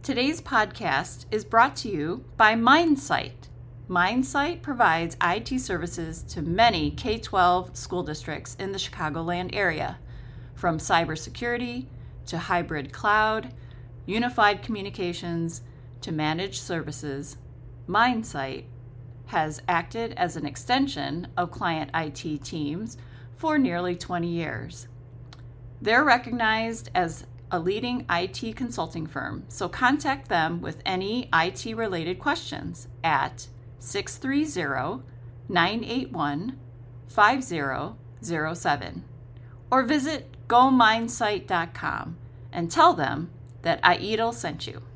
Today's podcast is brought to you by MindSight. MindSight provides IT services to many K-12 school districts in the Chicagoland area, from cybersecurity to hybrid cloud, unified communications to managed services. MindSight has acted as an extension of client IT teams for nearly 20 years. They're recognized as a leading IT consulting firm, so contact them with any IT-related questions at 630-981-5007 or visit gomindsight.com and tell them that Aidel sent you.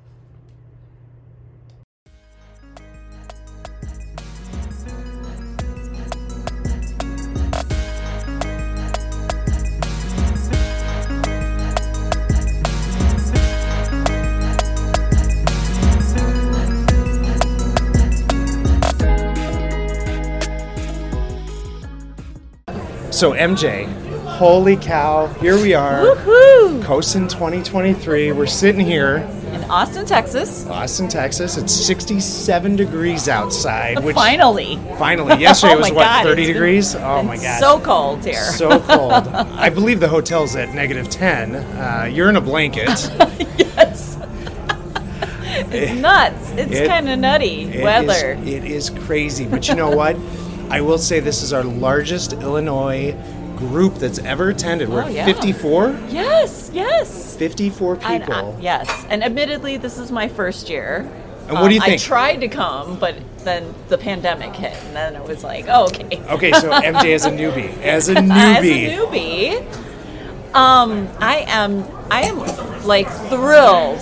So MJ, holy cow, here we are. Woohoo! CoSN 2023. We're sitting here In Austin, Texas. Austin, Texas. It's 67 degrees outside. Which Finally. Yesterday Oh was my what, God, 30 it's been- degrees? Oh been my gosh. So cold here. So cold. I believe the hotel's at -10. You're in a blanket. Yes. It's nuts. It's kind of nutty weather. It is crazy. But you know what? I will say this is our largest Illinois group that's ever attended. We're yeah. 54? Yes. 54 people. Yes. And admittedly, this is my first year. And what do you think? I tried to come, but then the pandemic hit, and then it was like, oh, okay. Okay, so MJ as a newbie. As a newbie, I am like thrilled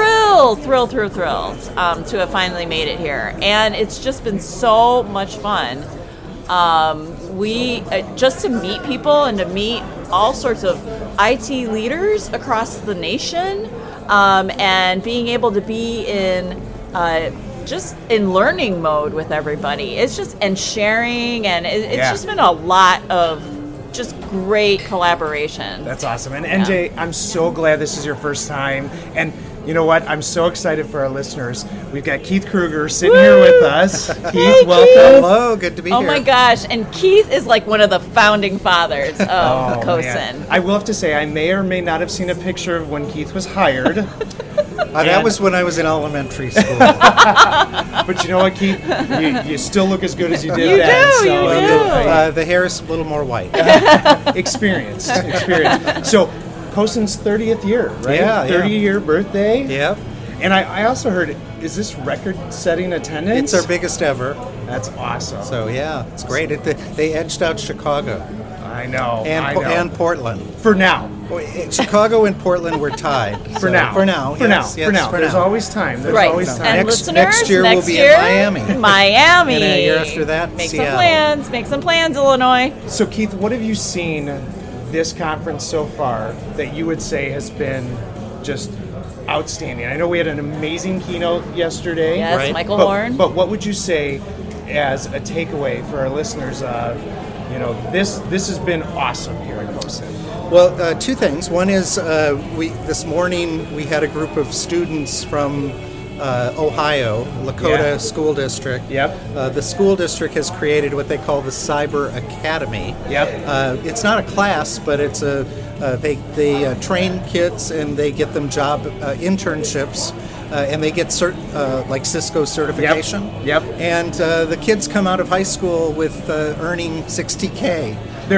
to have finally made it here, and it's just been so much fun. We just to meet people and to meet all sorts of IT leaders across the nation, and being able to be in just in learning mode with everybody. It's just and sharing, and it's just been a lot of just great collaboration. That's awesome. And NJ, I'm so glad this is your first time. And you know what? I'm so excited for our listeners. We've got Keith Kruger sitting here with us. Keith, welcome. Keith. Hello, good to be here. Oh my gosh, and Keith is like one of the founding fathers of CoSN. Man. I will have to say, I may or may not have seen a picture of when Keith was hired. That was when I was in elementary school. But you know what, Keith? You still look as good as you did then. You do. The hair is a little more white. Experience. So, CoSN's 30th year, right? Yeah. 30-year birthday. Yep. And I also heard, is this record-setting attendance? It's our biggest ever. That's awesome. So, yeah, it's great. They edged out Chicago. I know. And Portland. For now. Chicago and Portland were tied. For now. There's always time. There's Right. always time. And Next year we'll be in Miami. Miami. And a year after that, Make Seattle. some plans, Illinois. So, Keith, what have you seen this conference so far that you would say has been just outstanding? I know we had an amazing keynote yesterday. Yes, Right. Michael Horn. But what would you say as a takeaway for our listeners of, this has been awesome here at CoSN? Well, two things. One is this morning we had a group of students from Ohio, Lakota School District. Yep. The school district has created what they call the Cyber Academy. Yep. It's not a class, but it's they train kids and they get them job internships. And they get like Cisco certification. Yep. And the kids come out of high school with earning $60K.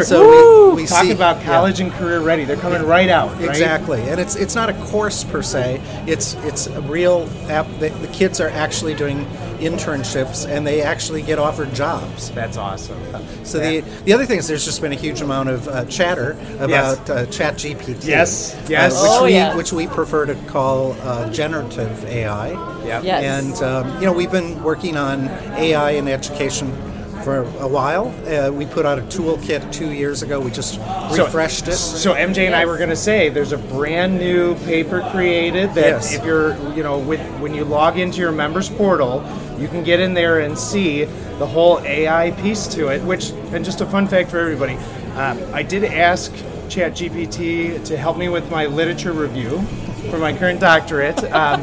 We talk about college and career ready. They're coming right out. Right? Exactly, and it's not a course per se. It's a real app. The kids are actually doing internships, and they actually get offered jobs. That's awesome. So the other thing is there's just been a huge amount of chatter about ChatGPT. Yes. Which we prefer to call generative AI. Yep. Yes. And we've been working on AI in education for a while. We put out a toolkit 2 years ago. We just refreshed it. So MJ and I were going to say there's a brand new paper created that if you're, when you log into your members portal, you can get in there and see the whole AI piece to it, and just a fun fact for everybody, I did ask ChatGPT to help me with my literature review for my current doctorate.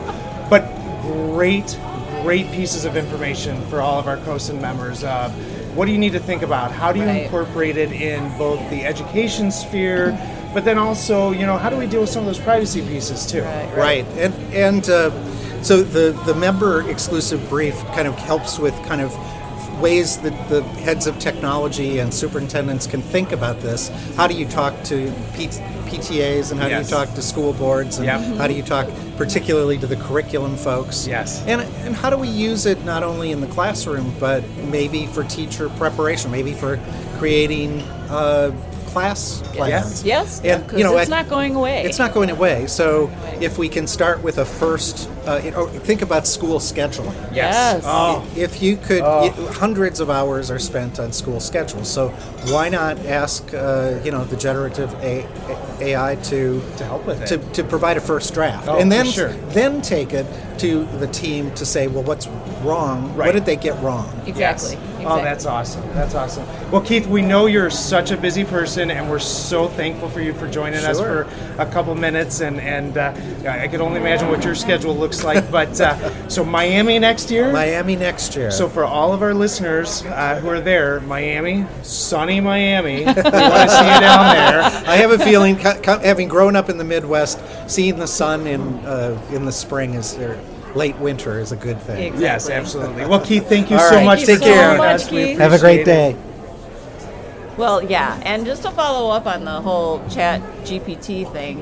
But great pieces of information for all of our COSIN members of what do you need to think about? How do you incorporate it in both the education sphere, but then also, how do we deal with some of those privacy pieces too? Right. And so the member exclusive brief kind of helps with kind of ways that the heads of technology and superintendents can think about this. How do you talk to PTAs and how do you talk to school boards and how do you talk particularly to the curriculum folks? Yes. And how do we use it not only in the classroom but maybe for teacher preparation, maybe for creating class plans. Yes. And it's not going away. It's not going away. So if we can start with a first, think about school scheduling. Yes. Oh. If you could, hundreds of hours are spent on school schedules. So why not ask, the generative AI to help with it, to provide a first draft, and then take it to the team to say, well, what's wrong? Right. What did they get wrong? Exactly. Yes. Oh, that's awesome. That's awesome. Well, Keith, we know you're such a busy person, and we're so thankful for you for joining us for a couple minutes. And I could only imagine what your schedule looks like. But so Miami next year. So for all of our listeners who are there, Miami, sunny Miami, we want to see you down there. I have a feeling, having grown up in the Midwest, seeing the sun in the spring or late winter is a good thing. Exactly. Yes, absolutely. Well, Keith, thank you all so right. much. Take care. Keith. Have a great day. Well, yeah, and just to follow up on the whole Chat GPT thing,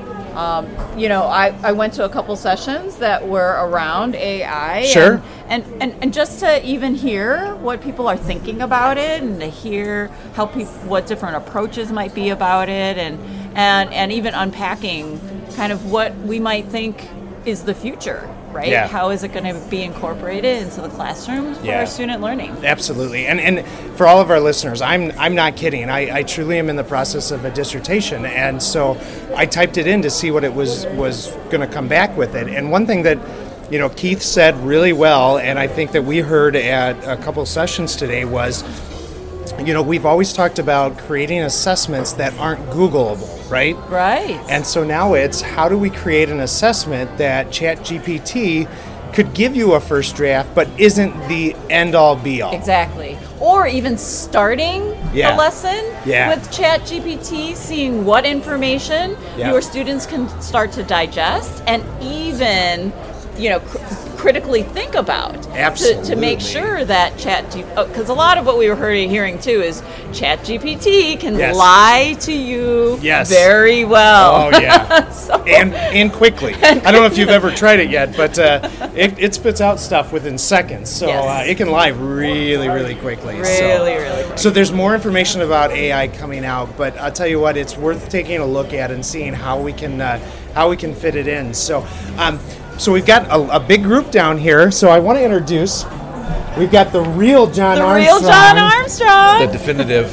I went to a couple sessions that were around AI. Sure. And just to even hear what people are thinking about it, and to hear how what different approaches might be about it, and even unpacking kind of what we might think is the future. Right? Yeah. How is it going to be incorporated into the classrooms for our student learning? Absolutely. And for all of our listeners, I'm not kidding. I truly am in the process of a dissertation. And so I typed it in to see what it was going to come back with it. And one thing that, Keith said really well, and I think that we heard at a couple sessions today was, we've always talked about creating assessments that aren't Googleable, right? Right. And so now it's how do we create an assessment that ChatGPT could give you a first draft but isn't the end-all be-all. Exactly. Or even starting a lesson with ChatGPT, seeing what information your students can start to digest and even critically think about. Absolutely. To make sure that because a lot of what we were hearing too is ChatGPT can lie to you very well. Oh yeah. and quickly. I don't know if you've ever tried it yet, but it spits out stuff within seconds. So it can lie really, really quickly. Really quickly. So there's more information about AI coming out, but I'll tell you what, it's worth taking a look at and seeing how we can fit it in. So we've got a big group down here, so I want to introduce, we've got the real John Armstrong. The definitive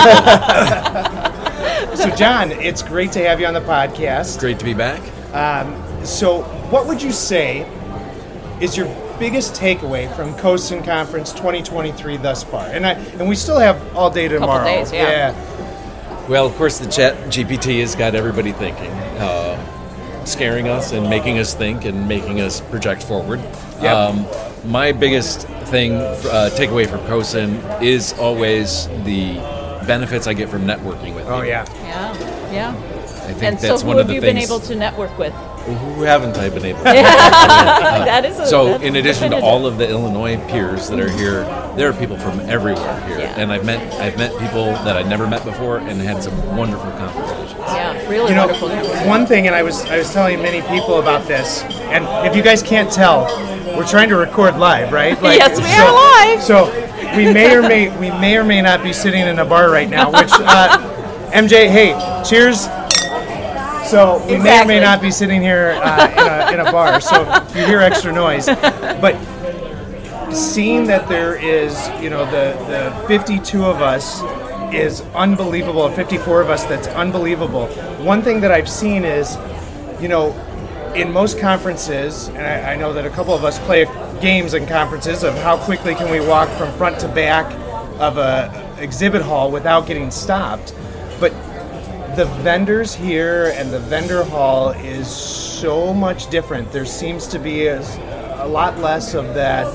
So John, it's great to have you on the podcast. Great to be back. So what would you say is your biggest takeaway from COSIN Conference 2023 thus far? And we still have all day tomorrow. Couple days, yeah. Well, of course, the Chat GPT has got everybody thinking. Scaring us and making us think and making us project forward. Yep. My biggest takeaway from COSIN is always the benefits I get from networking with people. Yeah. I think and that's so one who of the have you things. been able to network with? Who haven't I been able to? That is in addition to all of the Illinois peers that are here, there are people from everywhere here, and I've met people that I'd never met before and had some wonderful conversations. Yeah, really wonderful. One thing, and I was telling many people about this, and if you guys can't tell, we're trying to record live, right? Yes, we are live. So we may or may not be sitting in a bar right now. Which MJ, hey, cheers. So we may or may not be sitting here in a bar. So if you hear extra noise, but seeing that there is, the 52 of us is unbelievable. 54 of us, that's unbelievable. One thing that I've seen is, in most conferences, and I know that a couple of us play games in conferences of how quickly can we walk from front to back of a exhibit hall without getting stopped. But the vendors here and the vendor hall is so much different. There seems to be a a lot less of that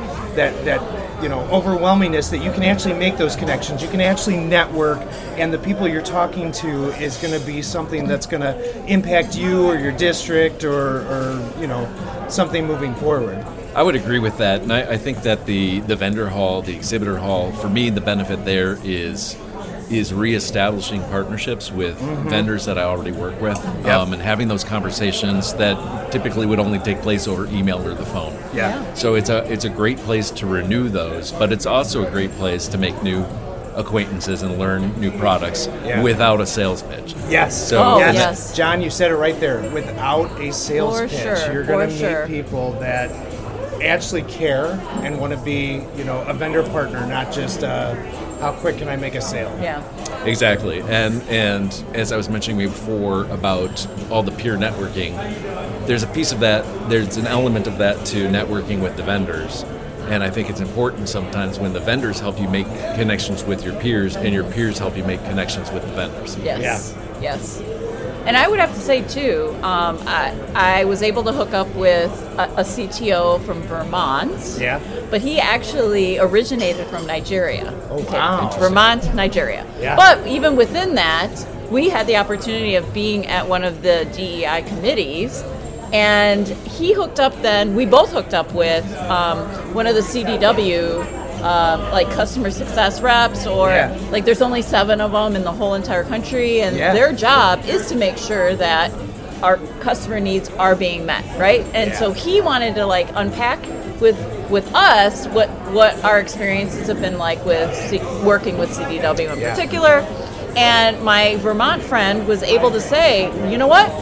overwhelmingness, that you can actually make those connections. You can actually network, and the people you're talking to is going to be something that's going to impact you or your district or something moving forward. I would agree with that, and I think that the vendor hall, the exhibitor hall, for me, the benefit there is reestablishing partnerships with vendors that I already work with, and having those conversations that typically would only take place over email or the phone. Yeah. So it's a great place to renew those, but it's also a great place to make new acquaintances and learn new products without a sales pitch. Yes. So yes. John, you said it right there. Without a sales For pitch, sure, you're going for to meet sure. people that actually care and want to be, a vendor partner, not just how quick can I make a sale. Yeah. Exactly, and as I was mentioning before about all the peer networking, there's a piece of that, there's an element of that to networking with the vendors, and I think it's important sometimes when the vendors help you make connections with your peers, and your peers help you make connections with the vendors. Yes. Yeah. Yes. And I would have to say, too, I was able to hook up with a CTO from Vermont. Yeah. But he actually originated from Nigeria. Oh, wow. Vermont, Nigeria. Yeah. But even within that, we had the opportunity of being at one of the DEI committees. And he hooked up then, we both hooked up with one of the CDW like customer success reps, or like there's only 7 of them in the whole entire country, and their job is to make sure that our customer needs are being met, right? And so he wanted to like unpack with us what our experiences have been like with working with CDW in particular. And my Vermont friend was able to say, you know what?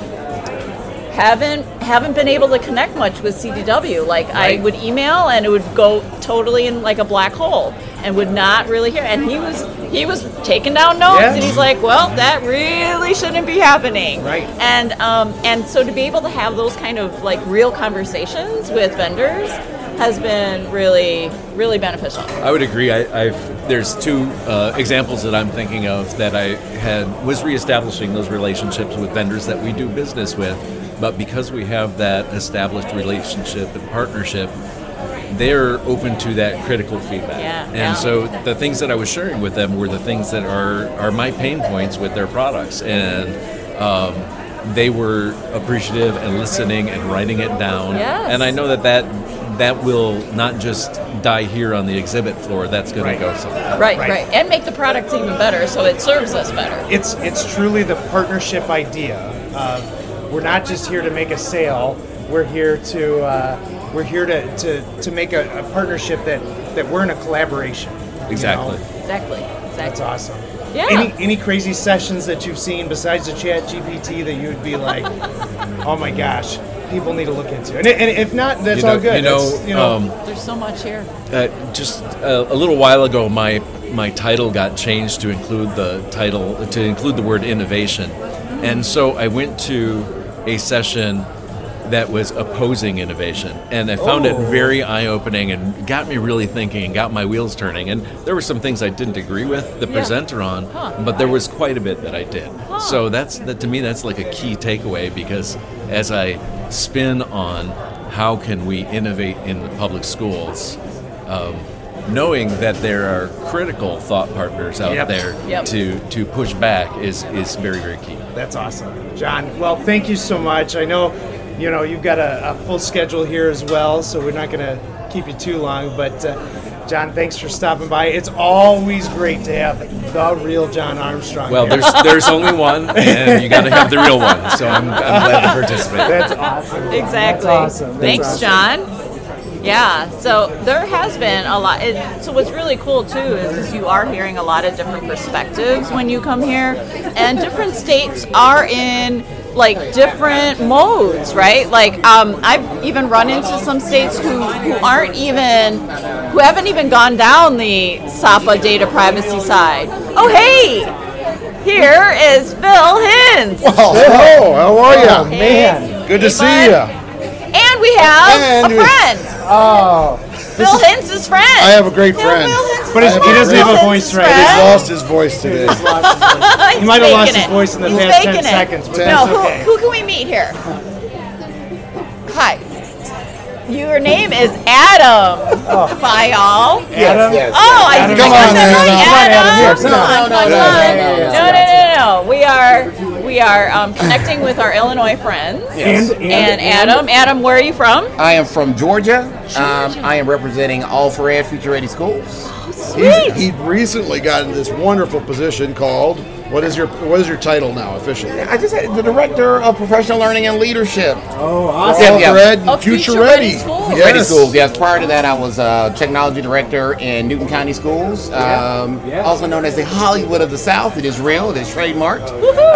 Haven't been able to connect much with CDW. Like I would email and it would go totally in like a black hole and would not really hear. And he was taking down notes and he's like, well, that really shouldn't be happening. Right. And so to be able to have those kind of like real conversations with vendors has been really, really beneficial. I would agree. There's 2 examples that I'm thinking of that I was reestablishing those relationships with vendors that we do business with. But because we have that established relationship and partnership, they're open to that critical feedback. So the things that I was sharing with them were the things that are my pain points with their products. And they were appreciative and listening and writing it down. Yes. And I know that will not just die here on the exhibit floor. That's going to go somewhere. Right. And make the product even better so it serves us better. It's truly the partnership idea of, we're not just here to make a sale. We're here to make a partnership that we're in a collaboration. Exactly. Exactly. That's awesome. Yeah. Any crazy sessions that you've seen besides the ChatGPT that you would be like, oh my gosh, people need to look into? And if not, that's all good. There's so much here. Just a little while ago, my title got changed to include the word innovation. And so I went to a session that was opposing innovation, and I found it very eye-opening and got me really thinking and got my wheels turning. And there were some things I didn't agree with the presenter on, but there was quite a bit that I did. So to me that's like a key takeaway, because as I spin on how can we innovate in the public schools, knowing that there are critical thought partners out there to push back is very, very key. That's awesome. John, well, thank you so much. I know, you've got a full schedule here as well, so we're not going to keep you too long, but John, thanks for stopping by. It's always great to have the real John Armstrong. Well, there's only one, and you got to have the real one, so I'm glad to participate. That's awesome. Exactly. That's awesome. Thanks, John. Yeah, so there has been a lot. So what's really cool too is you are hearing a lot of different perspectives when you come here, and different states are in like different modes, right? Like I've even run into some states who haven't even gone down the SAPA data privacy side. Oh, hey, here is Phil Hintz. Well, hello, how are you? Oh, man. Good to see you. And we have a friend. Oh. Phil Hintz's friend. I have a great friend. But he doesn't have a voice right He's now. lost his voice today. He might have lost his voice in the past 10 seconds, but No, that's okay. who can we meet here? Hi. Your name is Adam. Fayal. Adam? Oh, I Come on, Adam. Adam. No. We are connecting with our Illinois friends. Yes. And Adam, where are you from? I am from Georgia. I am representing All for Ed Future Ready Schools. He recently got in this wonderful position called, what is your title now officially? I just had the Director of Professional Learning and Leadership. Oh, awesome. All for Ed Of Future Ready. Schools. Future Ready Schools, yes. Prior to that, I was Technology Director in Newton County Schools, also known as the Hollywood of the South. It is real. It is trademarked.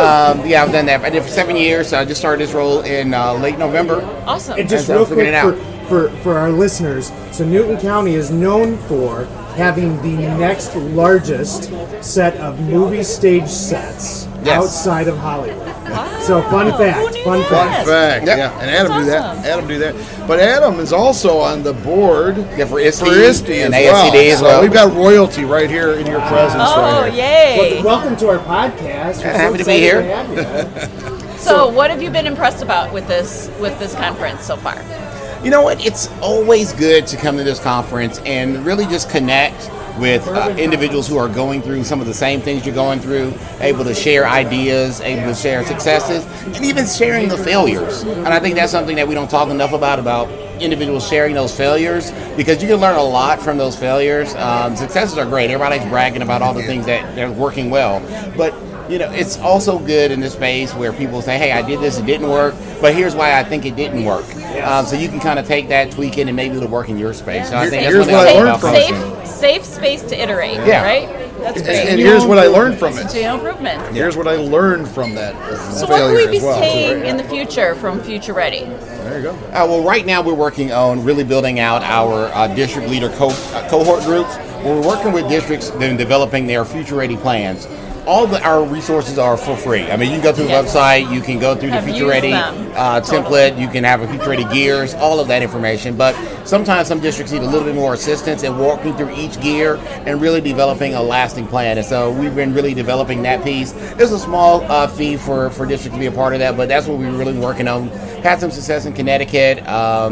I've done that. I did it for 7 years. So I just started this role in late November. Awesome. And just And so real figuring quick it out. for our listeners, so Newton County is known for having the next largest set of movie stage sets outside of Hollywood. Wow. So fun fact. Fun fact. Yep. Yeah, and Adam That's do awesome. that. Adam do that. But Adam is also on the board For ISTE, as and well. ASCD as well. So we've got royalty right here in your presence Oh, right here. yay. Welcome to our podcast. We're Happy to be excited here. have you. So, what have you been impressed about with this conference so far? You know what? It's always good to come to this conference and really just connect with individuals who are going through some of the same things you're going through, able to share ideas, able to share successes, and even sharing the failures. And I think that's something that we don't talk enough about individuals sharing those failures, because you can learn a lot from those failures. Successes are great. Everybody's bragging about all the things that they're working well. But it's also good in this space where people say, hey, I did this, it didn't work, but here's why I think it didn't work. So you can kind of take that, tweak it, and maybe it'll work in your space. So I think Here's that's what I love learned about from it. Safe space to iterate, Yeah. right? That's great. And here's what I learned from it. Continual improvement. Here's what I learned from that So what will we failure be as well. seeing in the future from Future Ready? There you go. Well, right now we're working on really building out our district leader cohort groups. We're working with districts in developing their future ready plans. All our resources are for free. I mean, you can go through the website, you can go through the Have Future used Ready them. template, you can have a Future Ready gears, all of that information. But sometimes some districts need a little bit more assistance in walking through each gear and really developing a lasting plan. And so we've been really developing that piece. There's a small fee for districts to be a part of that, but that's what we're really working on. Had some success in Connecticut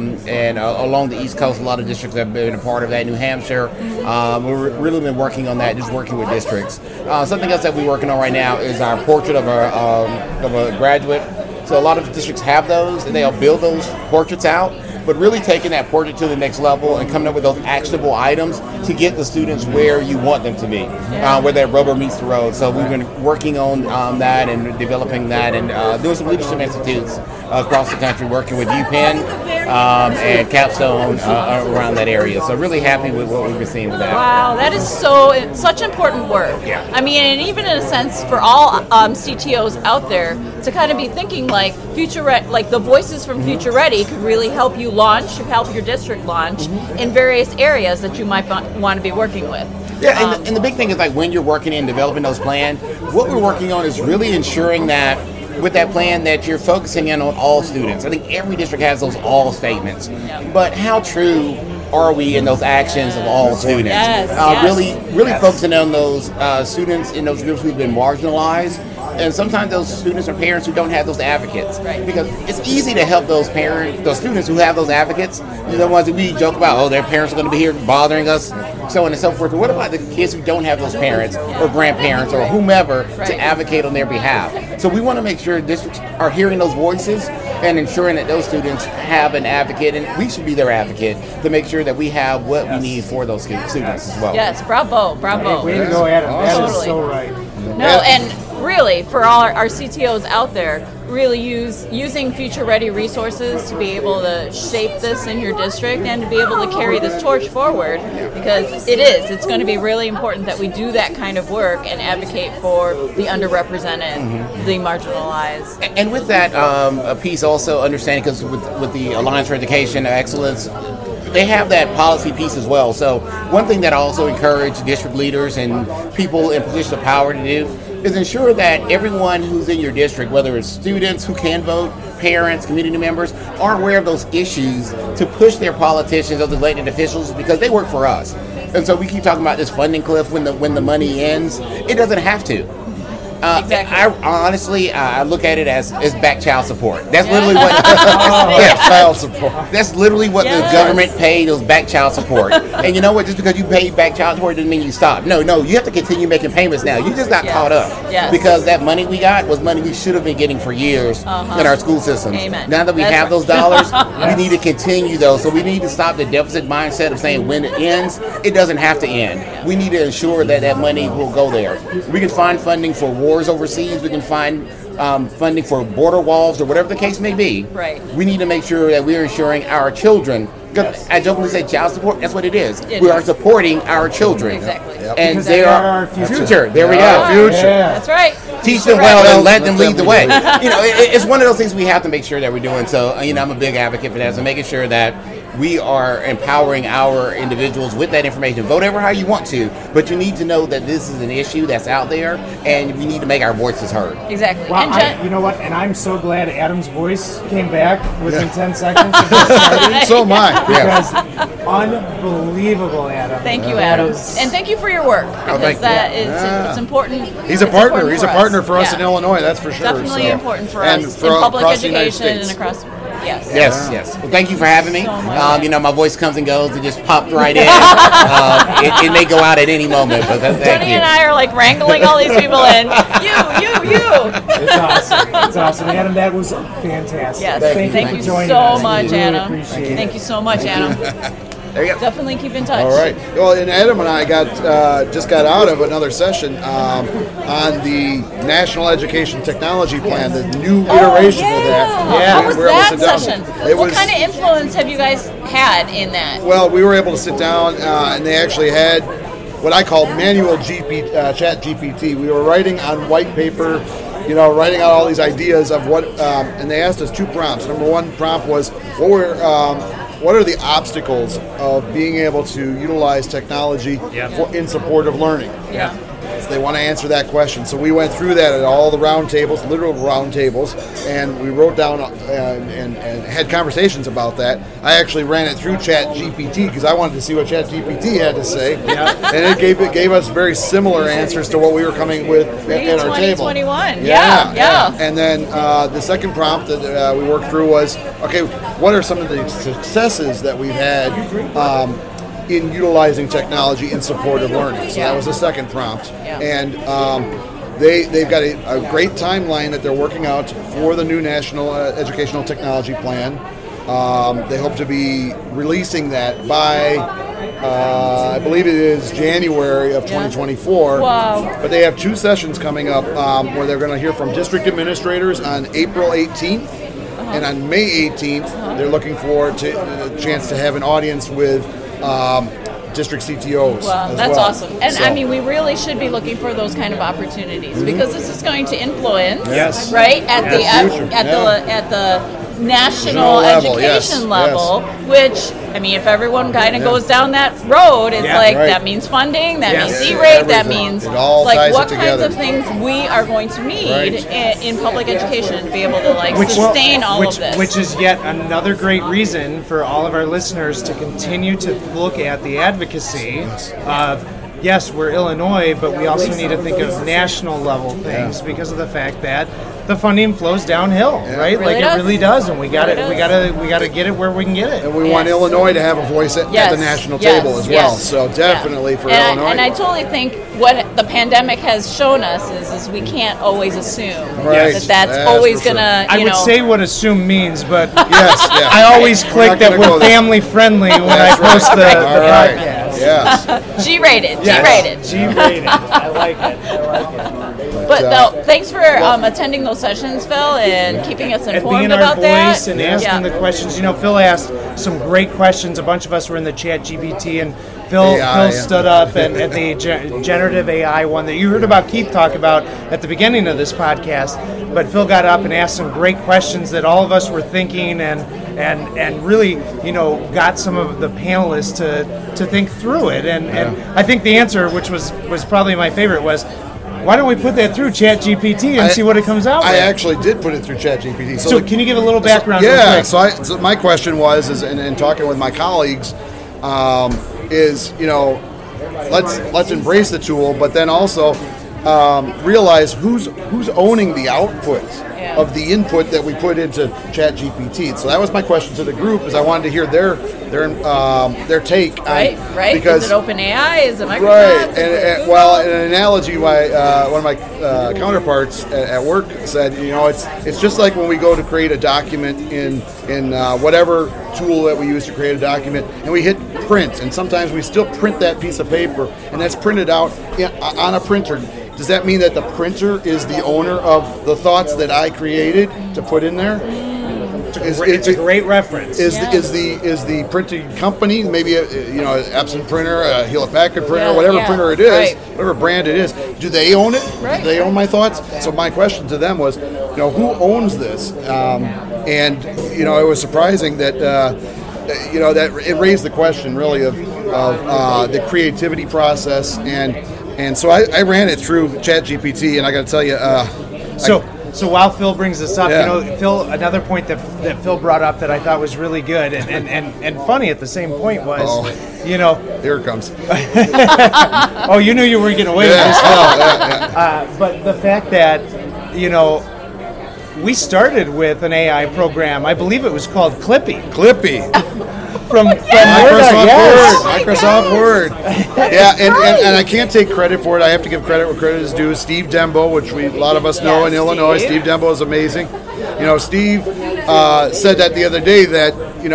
and along the East Coast. A lot of districts have been a part of that. New Hampshire. We've really been working on that, just working with districts. Something else that we're working on right now is our portrait of a graduate. So a lot of districts have those, and they'll build those portraits out, but really taking that portrait to the next level and coming up with those actionable items to get the students where you want them to be, where that rubber meets the road. So we've been working on that and developing that and doing some leadership institutes across the country, working with UPenn and Capstone around that area. So really happy with what we've been seeing with that. Wow, that is such important work. Yeah. I mean, and even in a sense for all CTOs out there to kind of be thinking like like the voices from Future Ready could really help you launch, help your district launch in various areas that you might want to be working with. Yeah, and the big thing is like when you're working in developing those plans, what we're working on is really ensuring that with that plan that you're focusing in on all students. I think every district has those all statements, but how true are we in those actions of all students? Yes. Really focusing on those students in those groups who've been marginalized, and sometimes those students or parents who don't have those advocates. Right. Because it's easy to help those students who have those advocates, the ones that we joke about, oh, their parents are going to be here bothering us, so on and so forth. But what about the kids who don't have those parents or grandparents or whomever to advocate on their behalf? So we want to make sure districts are hearing those voices and ensuring that those students have an advocate, and we should be their advocate to make sure that we have what we need for those students as well. Yes, bravo. Way to go, Adam. That is Totally. so right. No, and really, for all our CTOs out there, really using Future Ready resources to be able to shape this in your district and to be able to carry this torch forward, because it's going to be really important that we do that kind of work and advocate for the underrepresented, the marginalized. And with that, a piece also understanding, because with the Alliance for Education Excellence, they have that policy piece as well. So one thing that I also encourage district leaders and people in positions of power to do is ensure that everyone who's in your district, whether it's students who can vote, parents, community members, are aware of those issues to push their politicians, those elected officials, because they work for us. And so we keep talking about this funding cliff when the money ends. It doesn't have to. Exactly. I look at it as back child support. That's literally what child support. That's literally what the government paid, was back child support. And you know what? Just because you paid back child support doesn't mean you stop. No, you have to continue making payments now. You just got caught up because that money we got was money we should have been getting for years in our school systems. Amen. Now that we have those dollars, we need to continue those. So we need to stop the deficit mindset of saying when it ends, it doesn't have to end. We need to ensure that money will go there. We can find funding for wars overseas. We can find funding for border walls or whatever the case may be. Right. We need to make sure that we're ensuring our children. Because I jokingly say child support. That's what it is. We are supporting our children. Exactly. And Because they are our future. There we go. Future. That's right. Teach them well and let them lead the way. It's one of those things we have to make sure that we're doing. So, I'm a big advocate for that. So making sure that we are empowering our individuals with that information. Vote ever how you want to, but you need to know that this is an issue that's out there, and we need to make our voices heard. Exactly. Wow, And you know what? And I'm so glad Adam's voice came back within 10 seconds. Of this starting, So am I. because unbelievable, Adam. thank you, Adam, and thank you for your work, because it's important. He's a It's partner. important He's for a partner for us Yeah. in Illinois. That's for sure. Definitely important for and us for in public across the United education and States. across. Yes. Yes. Well, thank you for having me. So much. My voice comes and goes. It just popped right in. It may go out at any moment, but thank Tony you. and I are like wrangling all these people in. You. It's awesome. It's awesome. Adam, that was fantastic. Yes. Thank you Thank for you joining so us. much, We really Adam. appreciate it. Thank you so much, Adam. There you go. Definitely keep in touch. All right. Well, and Adam and I just got out of another session on the National Education Technology Plan, the new iteration of that. How was We were able to that sit down. session? It What was- kind of influence have you guys had in that? Well, we were able to sit down, and they actually had what I call manual Chat GPT. We were writing on white paper, writing out all these ideas of what, and they asked us 2 prompts. Number 1 prompt was, what are the obstacles of being able to utilize technology in support of learning? Yeah. So they want to answer that question. So we went through that at all the round tables, literal round tables, and we wrote down and had conversations about that. I actually ran it through Chat GPT because I wanted to see what Chat GPT had to say. And it gave us very similar answers to what we were coming with at our table. 2021. Yeah. And then the second prompt that we worked through was, okay, what are some of the successes that we've had in utilizing technology in support of learning? So that was the second prompt. Yeah. And they've got a great timeline that they're working out for the new National Educational Technology Plan. They hope to be releasing that by, I believe it is January of 2024. Wow. But they have 2 sessions coming up where they're going to hear from district administrators on April 18th. And on May 18th, they're looking forward to a chance to have an audience with district CTOs. Wow, as that's well. awesome. And So- I mean, we really should be looking for those kind of opportunities because this is going to influence, Yes. right, at the future, at the national level, education yes, level, which, I mean, if everyone kind of goes down that road, it's Yeah, like right. that means funding, that Yes. means E-rate, that Everything. means It all like ties what it kinds together. of things we are going to need Right. in public education to be able to like sustain all of this. Which is yet another great reason for all of our listeners to continue to look at the advocacy of, yes, we're Illinois, but we also need to think of national level things because of the fact that the funding flows downhill, right? It really Like does. it really does, and we got It it. We does. got to get it where we can get it. And we want Yes. Illinois to have a voice at Yes, the national yes, table as yes. well. So definitely for and Illinois. I totally think what the pandemic has shown us is we can't always assume Right. that's That's always for sure. gonna, I you would know. say what assume means, but Yes, yeah. I always We're click not that gonna go we're there. family friendly when I That's right. post the All right. podcast. Yes. G-rated, Yes. G-rated. G-rated. I like it. I like it. But no, thanks for attending those sessions, Phil, and keeping us And informed being our about that. voice and asking the questions. You know, Phil asked some great questions. A bunch of us were in the Chat GPT, and Phil AI, yeah. stood up and at the generative AI one that you heard about Keith talk about at the beginning of this podcast. But Phil got up and asked some great questions that all of us were thinking, and really, you know, got some of the panelists to think through it. And I think the answer, which was probably my favorite, was, why don't we put that through Chat GPT and see what it comes out with? I actually did put it through ChatGPT. So can you give a little background? real Yeah. quick? So my question was, and talking with my colleagues, is, you know, let's embrace the tool, but then also realize who's owning the outputs of the input that we put into ChatGPT. So that was my question to the group, is I wanted to hear their take. Right. Because, is it OpenAI? Is it Microsoft? Right. And well, an analogy by one of my counterparts at work said, it's just like when we go to create a document in whatever tool that we use to create a document, and we hit print, and sometimes we still print that piece of paper, and that's printed out on a printer. Does that mean that the printer is the owner of the thoughts that I created to put in there? It's a great reference. Is the printing company, maybe an Epson printer, a Hewlett Packard printer, whatever printer it is, whatever brand it is, do they own it? Right. Do they own my thoughts? So my question to them was, who owns this? And it was surprising that that it raised the question really of the creativity process, and so I ran it through ChatGPT, and I got to tell you, So while Phil brings this up, Phil, another point that Phil brought up that I thought was really good and funny at the same point was, here it comes. Oh, you knew you were getting away with this, Phil. But the fact that, we started with an AI program. I believe it was called Clippy. From Microsoft Word. Yeah, and I can't take credit for it. I have to give credit where credit is due. Steve Dembo, which a lot of us know in Illinois. Steve Dembo is amazing. Steve said that the other day that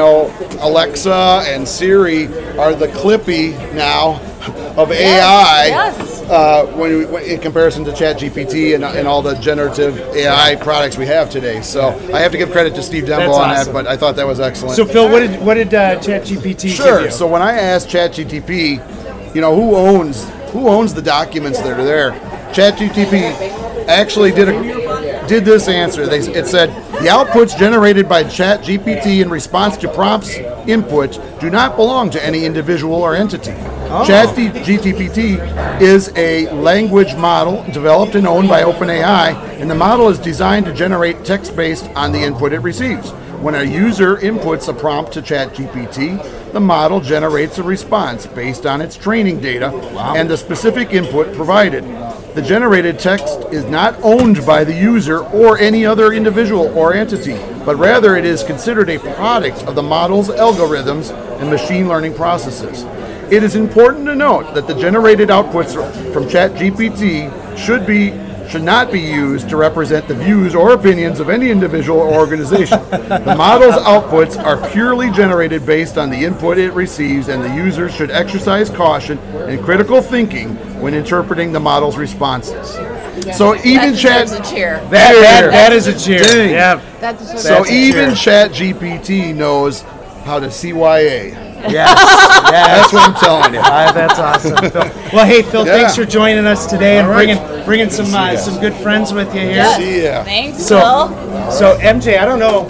Alexa and Siri are the Clippy now of AI. When in comparison to ChatGPT and all the generative AI products we have today. So I have to give credit to Steve Dembo on that, but I thought that was excellent. So Phil, what did ChatGPT give you? So when I asked ChatGPT, who owns the documents that are there, ChatGPT actually did this answer. It said, the outputs generated by ChatGPT in response to prompts input do not belong to any individual or entity. ChatGPT is a language model developed and owned by OpenAI, and the model is designed to generate text based on the input it receives. When a user inputs a prompt to ChatGPT, the model generates a response based on its training data and the specific input provided. The generated text is not owned by the user or any other individual or entity, but rather it is considered a product of the model's algorithms and machine learning processes. It is important to note that the generated outputs from ChatGPT should not be used to represent the views or opinions of any individual or organization. The model's outputs are purely generated based on the input it receives, and the user should exercise caution and critical thinking when interpreting the model's responses. So even That's a cheer. That is a cheer. Dang. Yeah. So even ChatGPT knows how to CYA. Yes. That's what I'm telling you. That's awesome, Phil. Well, hey, Phil, thanks for joining us today and bringing some good friends with you here. Yes. Thanks, Phil. So MJ, I don't know,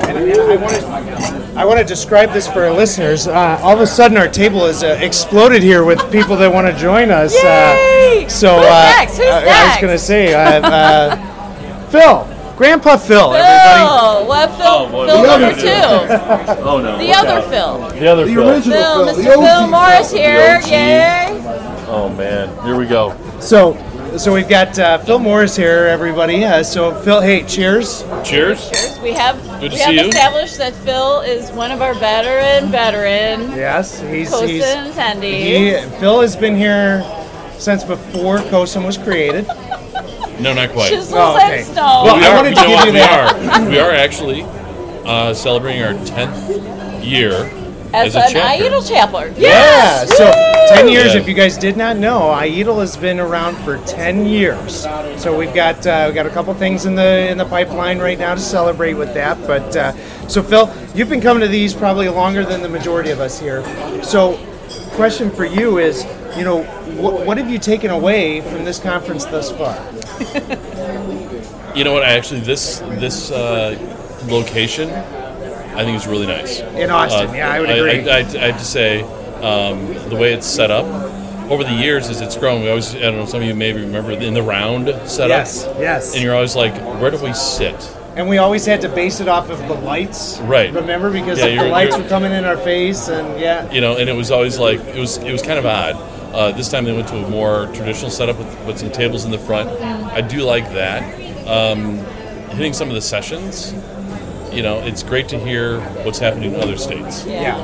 I want to describe this for our listeners. All of a sudden, our table is exploded here with people that want to join us. Yay! Who's next? I was going to say, Phil. Grandpa Phil, everybody. Phil number 2. Oh, no. The other Phil. The other Phil. Original Mr. Phil Morris here. Yay. Oh, man. Here we go. So we've got Phil Morris here, everybody. So Phil, hey, cheers. Cheers. We have established that Phil is one of our veteran. Yes, he's COSIN attendees. Phil has been here since before COSIN was created. No, not quite. Chisels and stones. Well, I wanted to give you that. We are actually celebrating our 10th year as a an chapter. IEDL chapter. Yeah, Yes. so 10 years, if you guys did not know, IEDL has been around for 10 years. So we've got a couple things in the pipeline right now to celebrate with that. But so Phil, you've been coming to these probably longer than the majority of us here. So question for you is, what have you taken away from this conference thus far? You know what? This location, I think is really nice. In Austin, I would agree. I have to say, the way it's set up over the years as it's grown. We always, I don't know, some of you maybe remember in the round setup. Yes. And you're always like, where do we sit? And we always had to base it off of the lights. Right. Remember? Because Yeah, the lights were coming in our face, and You know, and it was always like, it was kind of odd. This time they went to a more traditional setup with some tables in the front. I do like that. Hitting some of the sessions, you know, it's great to hear what's happening in other states.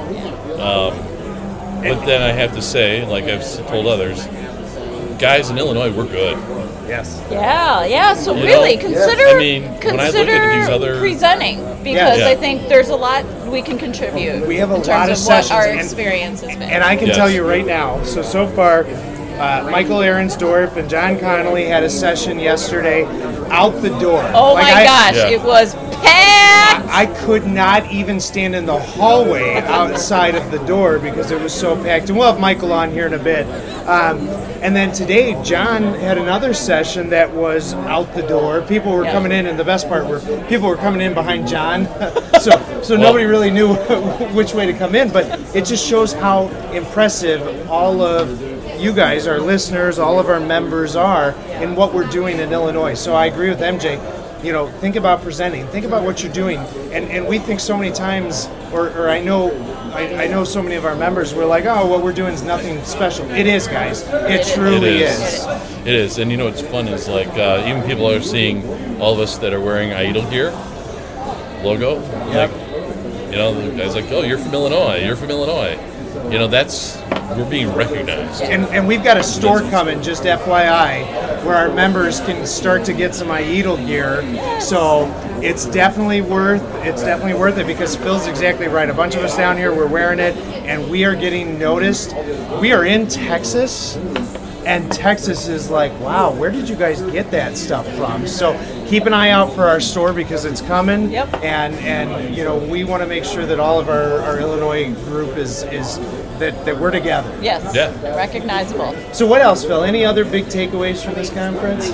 But then I have to say, like I've told others, guys in Illinois, we're good. Yes. Yeah. So You really, know, consider. I mean, when I look at these other presenting, because Yeah. I think there's a lot we can contribute. We have a in terms lot of of what sessions, our and- experience has been. And I can Yes. tell you right now, so far, Michael Ahrensdorf and John Connolly had a session yesterday out the door. oh my gosh, Yeah. it was packed. I could not even stand in the hallway outside of the door because it was so packed. And we'll have Michael on here in a bit. And then today, John had another session that was out the door. People were coming in, and the best part were people were coming in behind John. so nobody really knew which way to come in. But it just shows how impressive all of you guys, our listeners, all of our members are in what we're doing in Illinois. So I agree with MJ. You know, think about presenting. Think about what you're doing. And we think so many times, or I know so many of our members, we're like, oh, what we're doing is nothing special. It is, guys. It truly is. It is. And you know what's fun is like even people are seeing all of us that are wearing Idle gear logo. Like, you know, the guy's like, oh, you're from Illinois. You're from Illinois. You know, we're being recognized. And we've got a store coming, just FYI, where our members can start to get some IEDL gear. So it's definitely worth it because Phil's exactly right. A bunch of us down here, we're wearing it, and we are getting noticed. We are in Texas, and Texas is like, wow, where did you guys get that stuff from? So keep an eye out for our store because it's coming. Yep. And you know, we want to make sure that all of our Illinois group is that we're together. Yes. Yeah. Recognizable. So what else, Phil? Any other big takeaways from this conference?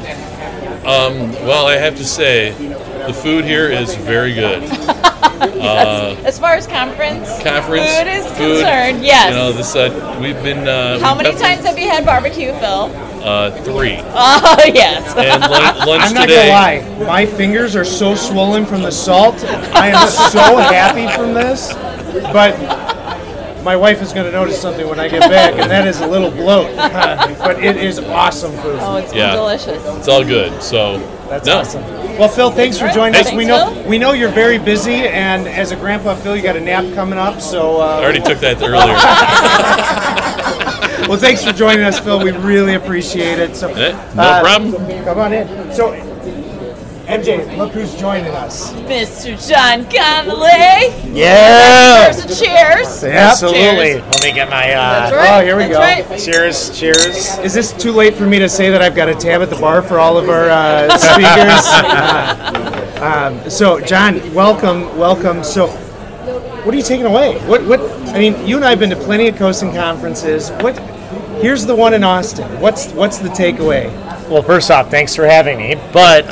Well, I have to say, the food here is very good. As far as conference food is food, concerned, yes. You know, this we've been. How many times have you had barbecue, Phil? 3. Oh, yes. And lunch I'm not today. gonna lie, my fingers are so swollen from the salt. I am so happy from this, but my wife is going to notice something when I get back, and that is a little bloat. But it is awesome food. Oh, it's Yeah. delicious. It's all good. So That's awesome. Well, Phil, thanks for joining us. We know you're very busy, and as a grandpa, Phil, you got a nap coming up. So I already took that earlier. well, thanks for joining us, Phil. We really appreciate it. So No problem. Come on in. So, MJ, look who's joining us. Mr. John Connolly. Yeah. Cheers. Cheers. Absolutely. Let me get my. That's right. Oh, here we That's go. Right. Cheers. Cheers. Is this too late for me to say that I've got a tab at the bar for all of our speakers? So, John, welcome. So, what are you taking away? What? I mean, you and I have been to plenty of coasting conferences. Here's the one in Austin. What's the takeaway? Well, first off, thanks for having me. But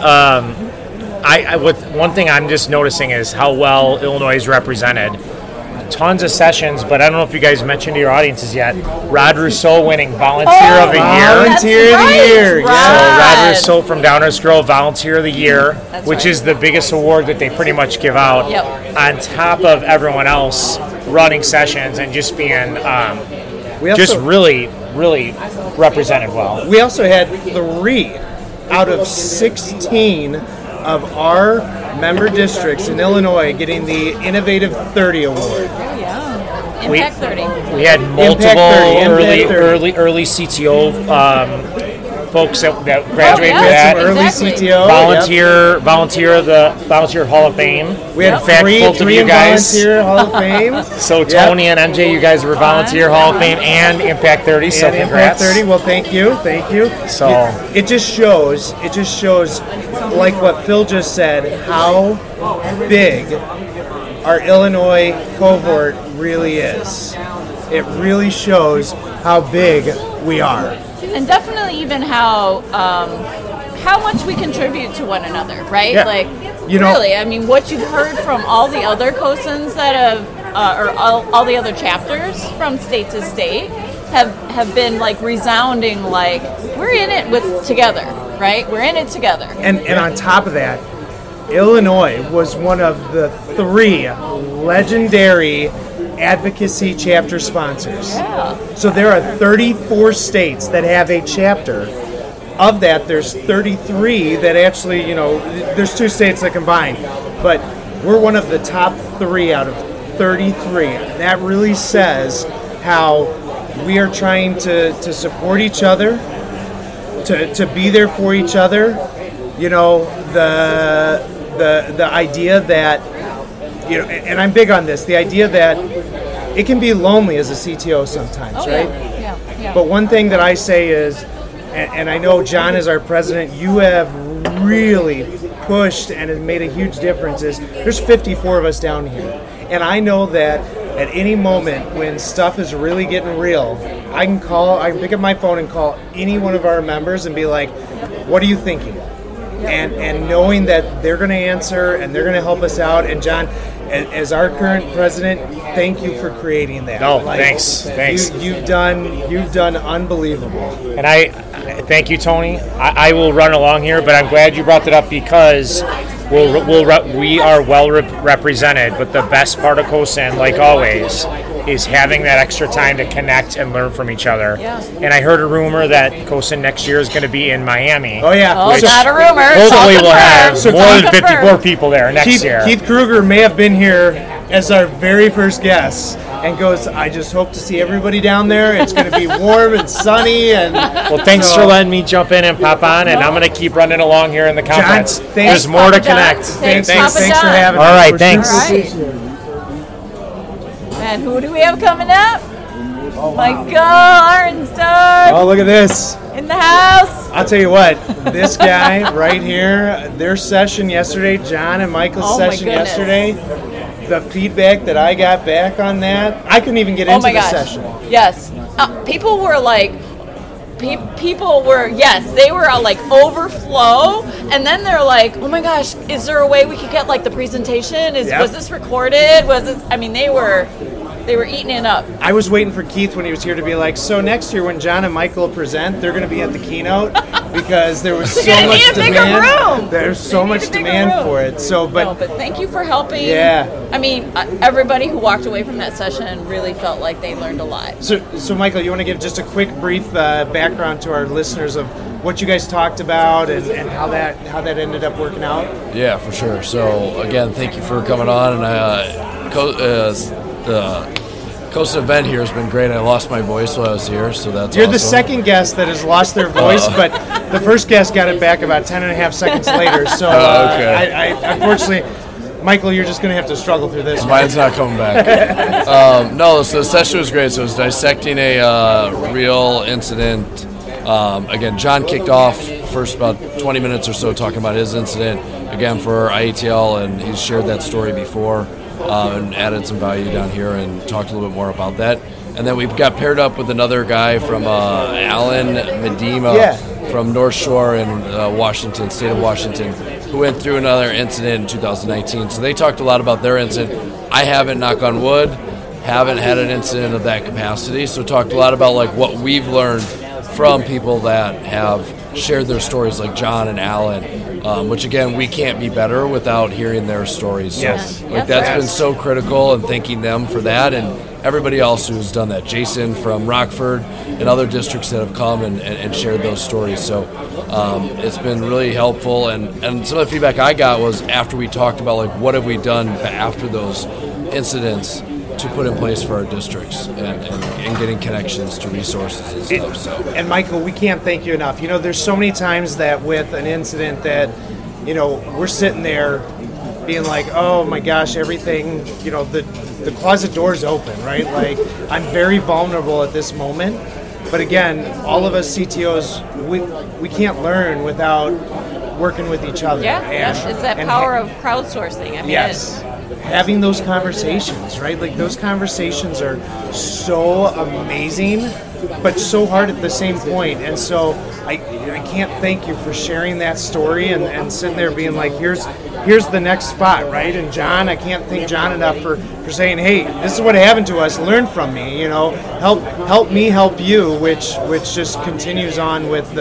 one thing I'm just noticing is how well Illinois is represented. Tons of sessions, but I don't know if you guys mentioned to your audiences yet. Rod Rousseau winning Volunteer of the Year. Volunteer of the Year. So Rod Rousseau from Downers Grove, Volunteer of the Year, which right. is the biggest award that they pretty much give out. Yep. On top of everyone else running sessions and just being really represented well. We also had 3 out of 16 of our member districts in Illinois getting the Innovative 30 Award. Yeah. Impact 30. We had multiple Impact 30. early CTO folks that graduated yeah. with that. Some early Exactly. CTO. Volunteer Hall of Fame. We had In fact, both of three you in guys. Volunteer Hall of Fame. So Tony and MJ, you guys were Volunteer Hall of Fame and Impact 30. So And congrats. Impact 30. Well, thank you. So- it just shows, like what Phil just said, how big our Illinois cohort really is. It really shows how big we are. And definitely even how much we contribute to one another, right? Yeah. Like, You know- really, I mean, what you've heard from all the other COSINs that have, or all the other chapters from state to state have been like resounding, like, we're in it together, right? We're in it together. And on top of that, Illinois was one of the 3 legendary advocacy chapter sponsors. Yeah. So there are 34 states that have a chapter. Of that, there's 33 that actually, there's 2 states that combine. But we're one of the top 3 out of 33. That really says how we are trying to support each other, to be there for each other. The idea that, and I'm big on this, the idea that it can be lonely as a CTO sometimes, right? Yeah. But one thing that I say is, and I know John is our president, you have really pushed and has made a huge difference, is there's 54 of us down here. And I know that at any moment when stuff is really getting real, I can pick up my phone and call any one of our members and be like, what are you thinking? And knowing that they're going to answer and they're going to help us out. And John, as our current president, thank you for creating that. No, thanks. You've done unbelievable. And I thank you, Tony. I will run along here, but I'm glad you brought that up because we are well represented. But the best part of CoSN, like always, is having that extra time to connect and learn from each other. Yeah. And I heard a rumor that CoSN next year is going to be in Miami. Oh, yeah. Oh, it's not a rumor. Hopefully we'll have more than 54 confirmed. people there next year. Keith Kruger may have been here as our very first guest and goes, I just hope to see everybody down there. It's going to be warm and sunny. And well, thanks for letting me jump in and pop on, and I'm going to keep running along here in the conference. John, there's more to connect. Thanks for John. having us. All right, thanks. All right. And who do we have coming up? Michael Arnstorff. Oh, look at this. In the house. I'll tell you what, this guy right here, their session yesterday, John and Michael's session yesterday, the feedback that I got back on that, I couldn't even get into the session. Yes. People were like, they were like overflow, and then they're like, oh my gosh, is there a way we could get like the presentation? Was this recorded? They were eating it up. I was waiting for Keith when he was here to be like, so next year when John and Michael present, they're going to be at the keynote because there was so much demand. There's so much demand for it. But thank you for helping. Yeah. I mean, everybody who walked away from that session really felt like they learned a lot. So Michael, you want to give just a quick, brief background to our listeners of what you guys talked about and how that ended up working out? Yeah, for sure. So again, thank you for coming on, and the CoSN event here has been great. I lost my voice while I was here, so that's You're awesome. The second guest that has lost their voice, but the first guest got it back about 10.5 seconds later. So okay. I unfortunately, Michael, you're just going to have to struggle through this. Mine's not coming back. No, so the session was great. So it was dissecting a real incident. Again, John kicked off first about 20 minutes or so talking about his incident, again, for IETL, and he's shared that story before. And added some value down here and talked a little bit more about that. And then we got paired up with another guy from Alan Medema from North Shore in Washington, state of Washington, who went through another incident in 2019. So they talked a lot about their incident. I haven't, knock on wood, haven't had an incident of that capacity. So talked a lot about like what we've learned from people that have shared their stories, like John and Alan, which again, we can't be better without hearing their stories. So that's been so critical, and thanking them for that, and everybody else who's done that. Jason from Rockford and other districts that have come and shared those stories. So it's been really helpful, and some of the feedback I got was after we talked about like what have we done after those incidents to put in place for our districts and getting connections to resources and stuff. So. And Michael, we can't thank you enough. There's so many times that with an incident that, we're sitting there being like, oh my gosh, everything, the closet door's open, right? Like, I'm very vulnerable at this moment. But again, all of us CTOs, we can't learn without working with each other. Yeah, it's that power of crowdsourcing. I mean, having those conversations, right? Like those conversations are so amazing, but so hard at the same point. And so I can't thank you for sharing that story and sitting there being like, here's the next spot, right? And John, I can't thank John enough for saying, hey, this is what happened to us. Learn from me, help me help you, which just continues on with the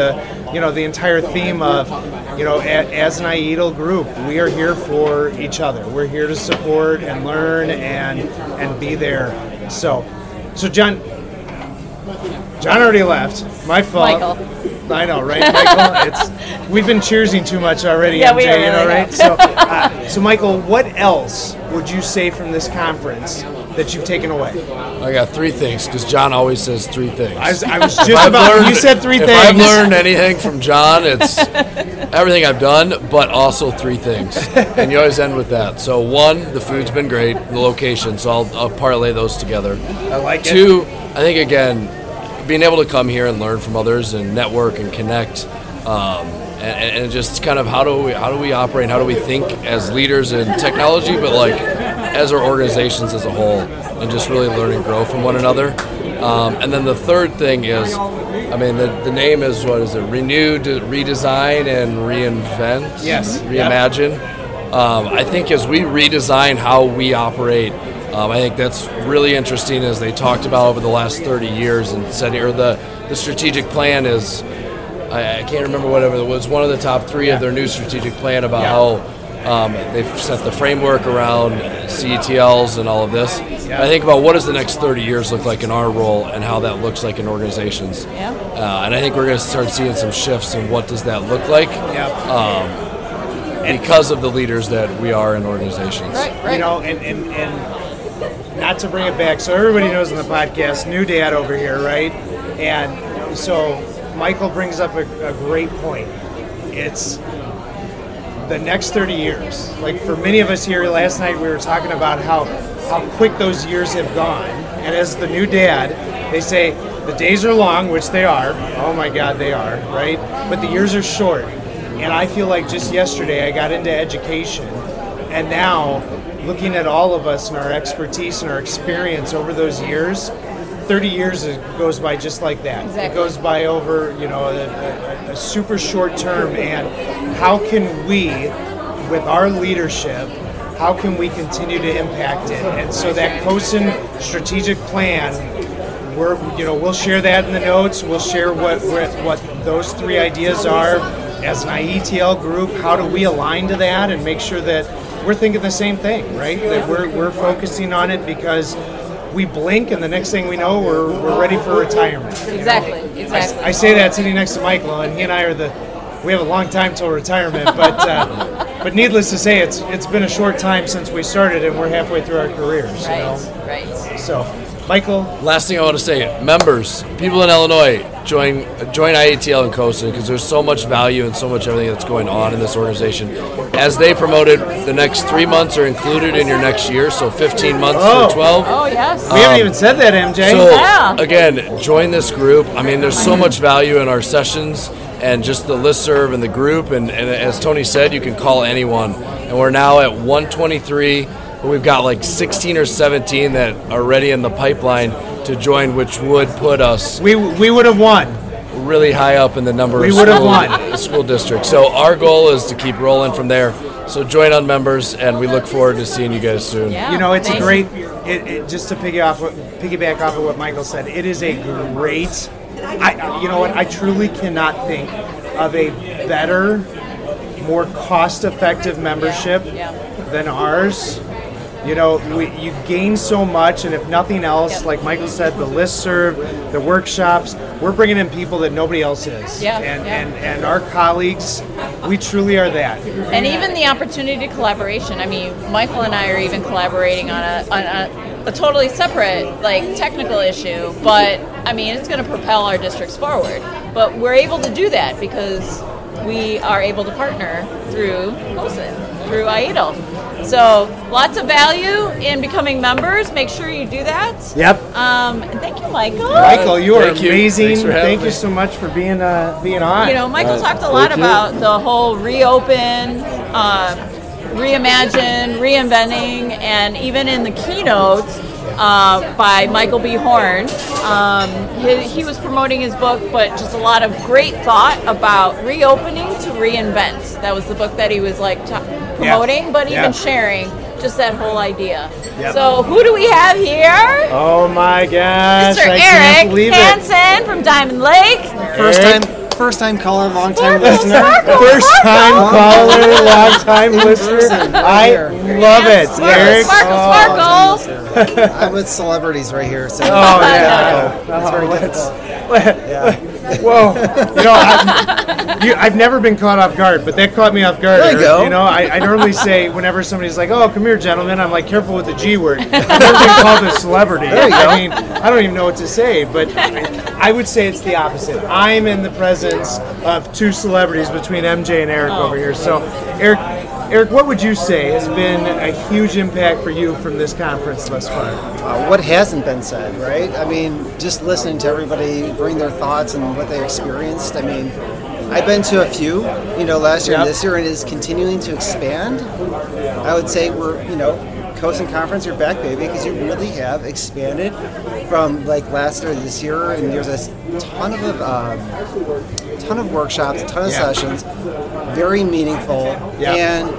the entire theme of, as an IETL group, we are here for each other. We're here to support and learn and be there. So John already left. My fault. Michael. I know, right, Michael? We've been cheersing too much already, Yeah, MJ, we are really right? So Michael, what else would you say from this conference that you've taken away? I got 3 things, because John always says 3 things. I was just about, you said 3 things. If I've learned anything from John, it's everything I've done, but also 3 things. And you always end with that. So 1, the food's been great, the location, so I'll parlay those together. I like it. 2, I think, again, being able to come here and learn from others and network and connect, and just kind of how do we operate, how do we think as leaders in technology, but like as our organizations as a whole, and just really learn and grow from one another. And then the third thing is, the name is, what is it? Renew, redesign, and reinvent. Yes. Reimagine. Yep. I think as we redesign how we operate, I think that's really interesting, as they talked about over the last 30 years, and said here the strategic plan is, I can't remember whatever it was, one of the top 3 of their new strategic plan about how they've set the framework around CETLs and all of this. Yeah. I think about what does the next 30 years look like in our role and how that looks like in organizations. Yeah. And I think we're going to start seeing some shifts in what does that look like. Because of the leaders that we are in organizations. Right. And not to bring it back, so everybody knows in the podcast, new dad over here, right? And so Michael brings up a great point. It's the next 30 years. Like for many of us here last night, we were talking about how quick those years have gone. And as the new dad, they say the days are long, which they are. Oh my God, they are, right? But the years are short. And I feel like just yesterday I got into education, and now looking at all of us and our expertise and our experience over those years, 30 years goes by just like that. Exactly. It goes by over, a super short term. And how can we, with our leadership, how can we continue to impact it? And so that COSN strategic plan, we'll share that in the notes. We'll share what those 3 ideas are as an IETL group. How do we align to that and make sure that we're thinking the same thing, right? That we're focusing on it, because we blink and the next thing we know, we're ready for retirement. Exactly. I say that sitting next to Michael, and he and I we have a long time till retirement, but needless to say, it's been a short time since we started, and we're halfway through our careers. Right. So, Michael. Last thing I want to say, members, people in Illinois, join IETL and COSN, because there's so much value and so much everything that's going on in this organization. As they promoted, the next 3 months are included in your next year, so 15 months for 12. Oh, yes. We haven't even said that, MJ. So, again, join this group. There's so much value in our sessions and just the listserv and the group. And as Tony said, you can call anyone. And we're now at 123, but we've got like 16 or 17 that are ready in the pipeline to join, which would put us... We would have won. Really high up in the number of school districts. So our goal is to keep rolling from there. So join on members, and we look forward to seeing you guys soon. Yeah, it's a great... just to piggyback off of what Michael said, it is a great... I truly cannot think of a better, more cost-effective membership than ours. You gain so much, and if nothing else, like Michael said, the listserv, the workshops, we're bringing in people that nobody else is. And our colleagues, we truly are that. And even the opportunity to collaboration. Michael and I are even collaborating on a totally separate, technical issue, but it's going to propel our districts forward. But we're able to do that because we are able to partner through COSN, through IETL. So lots of value in becoming members. Make sure you do that. Yep. And thank you, Michael. Michael, you are amazing. Thank you so much for being on. Michael talked a lot about the whole reopen, reimagine, reinventing, and even in the keynote by Michael B. Horn, he was promoting his book, but just a lot of great thought about reopening to reinvent. That was the book that he was promoting, but even sharing just that whole idea. Yep. So who do we have here? Oh my gosh, Mr. Eric Hansen from Diamond Lake. first time caller, long time listener. First time caller, long time listener. I love it, Eric. Sparkle. I'm with celebrities right here. So. Oh yeah. It's very difficult. Whoa. I've never been caught off guard, but that caught me off guard. There you go. I normally say whenever somebody's like, "Oh, come here, gentlemen," I'm like, "Careful with the G word." I've never been called a celebrity. There you go. I mean, I don't even know what to say, but I would say it's the opposite. I'm in the presence of two celebrities between MJ and Eric over here. So, Eric, what would you say has been a huge impact for you from this conference thus far? What hasn't been said, right? I mean, just listening to everybody bring their thoughts and what they experienced. I mean, I've been to a few, last year and this year, and it is continuing to expand. I would say we're, COSN Conference, you're back, baby, because you really have expanded from like last year to this year, and there's a ton of workshops, a ton of sessions, very meaningful, and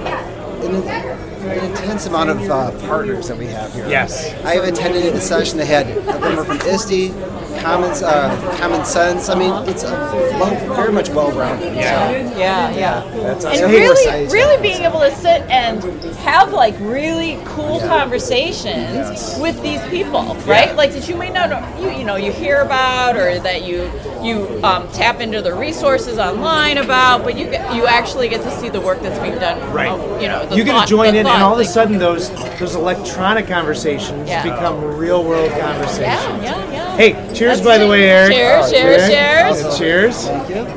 an intense amount of partners that we have here. Yes. I have attended a session that had a member from ISTE, Common Sense. I mean, it's very much well-rounded. Yeah. That's And awesome. really being able to sit and have like really cool conversations with these people, right? Like that you may not know, you hear about, or that you tap into the resources online about, but you actually get to see the work that's being done. Right. You get to join in, and all of a sudden those electronic conversations become real-world conversations. Yeah. Hey, cheers, by the way, Eric. Cheers. And cheers. Thank you.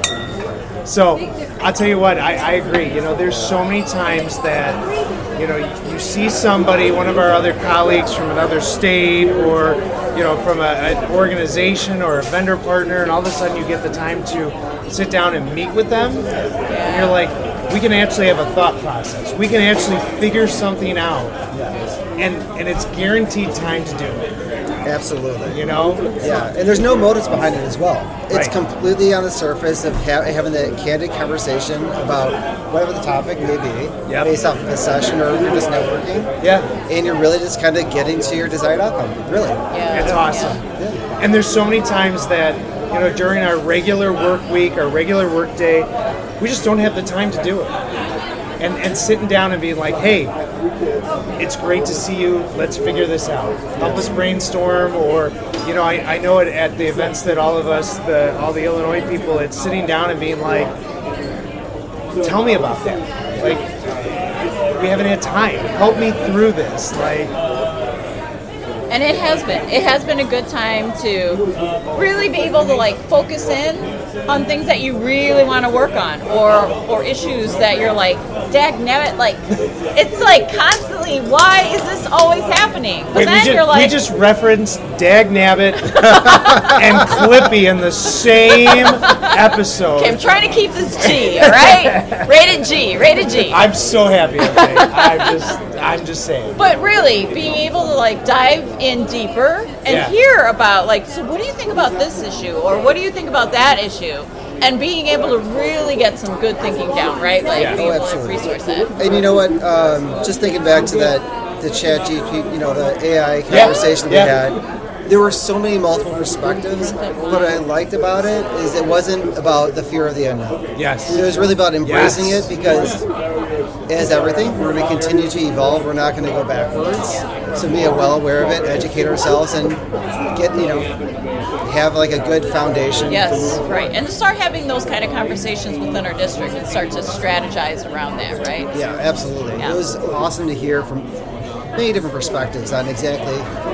So, I'll tell you what, I agree. There's so many times that, you see somebody, one of our other colleagues from another state, or, from an organization or a vendor partner, and all of a sudden you get the time to sit down and meet with them, and you're like, we can actually have a thought process. We can actually figure something out. And it's guaranteed time to do it. Absolutely. Yeah, and there's no motives behind it as well. It's Right. completely on the surface of having that candid conversation about whatever the topic may be, based off of a session, or you're just networking. Yeah. And you're really just kind of getting to your desired outcome, really. It's awesome. And there's so many times that, during our regular work week, our regular work day, we just don't have the time to do it. And sitting down and being like, hey, it's great to see you. Let's figure this out. Help us brainstorm. Or, I know at the events that all of us, all the Illinois people, it's sitting down and being like, tell me about that. Like, we haven't had time. Help me through this. And it has been a good time to really be able to focus in on things that you really want to work on, or issues that you're like, dagnabbit, it's constantly, why is this always happening? But we just referenced Dagnabbit and Clippy in the same episode. Okay, I'm trying to keep this G, all right? Rated G. I'm so happy. Okay. I'm just saying. But really, being able to dive in deeper and hear about so what do you think about this issue, or what do you think about that issue, and being able to really get some good thinking down, right? Being able to resource it. And you know what? Just thinking back to the chat GPT, the AI conversation we had. There were so many multiple perspectives. What I liked about it is it wasn't about the fear of the unknown. Yes. It was really about embracing it, because as everything, we're going to continue to evolve. We're not going to go backwards. So be well aware of it, educate ourselves, and get, have a good foundation. Yes, right. And to start having those kind of conversations within our district and start to strategize around that, right? Yeah, absolutely. Yeah. It was awesome to hear from many different perspectives on exactly,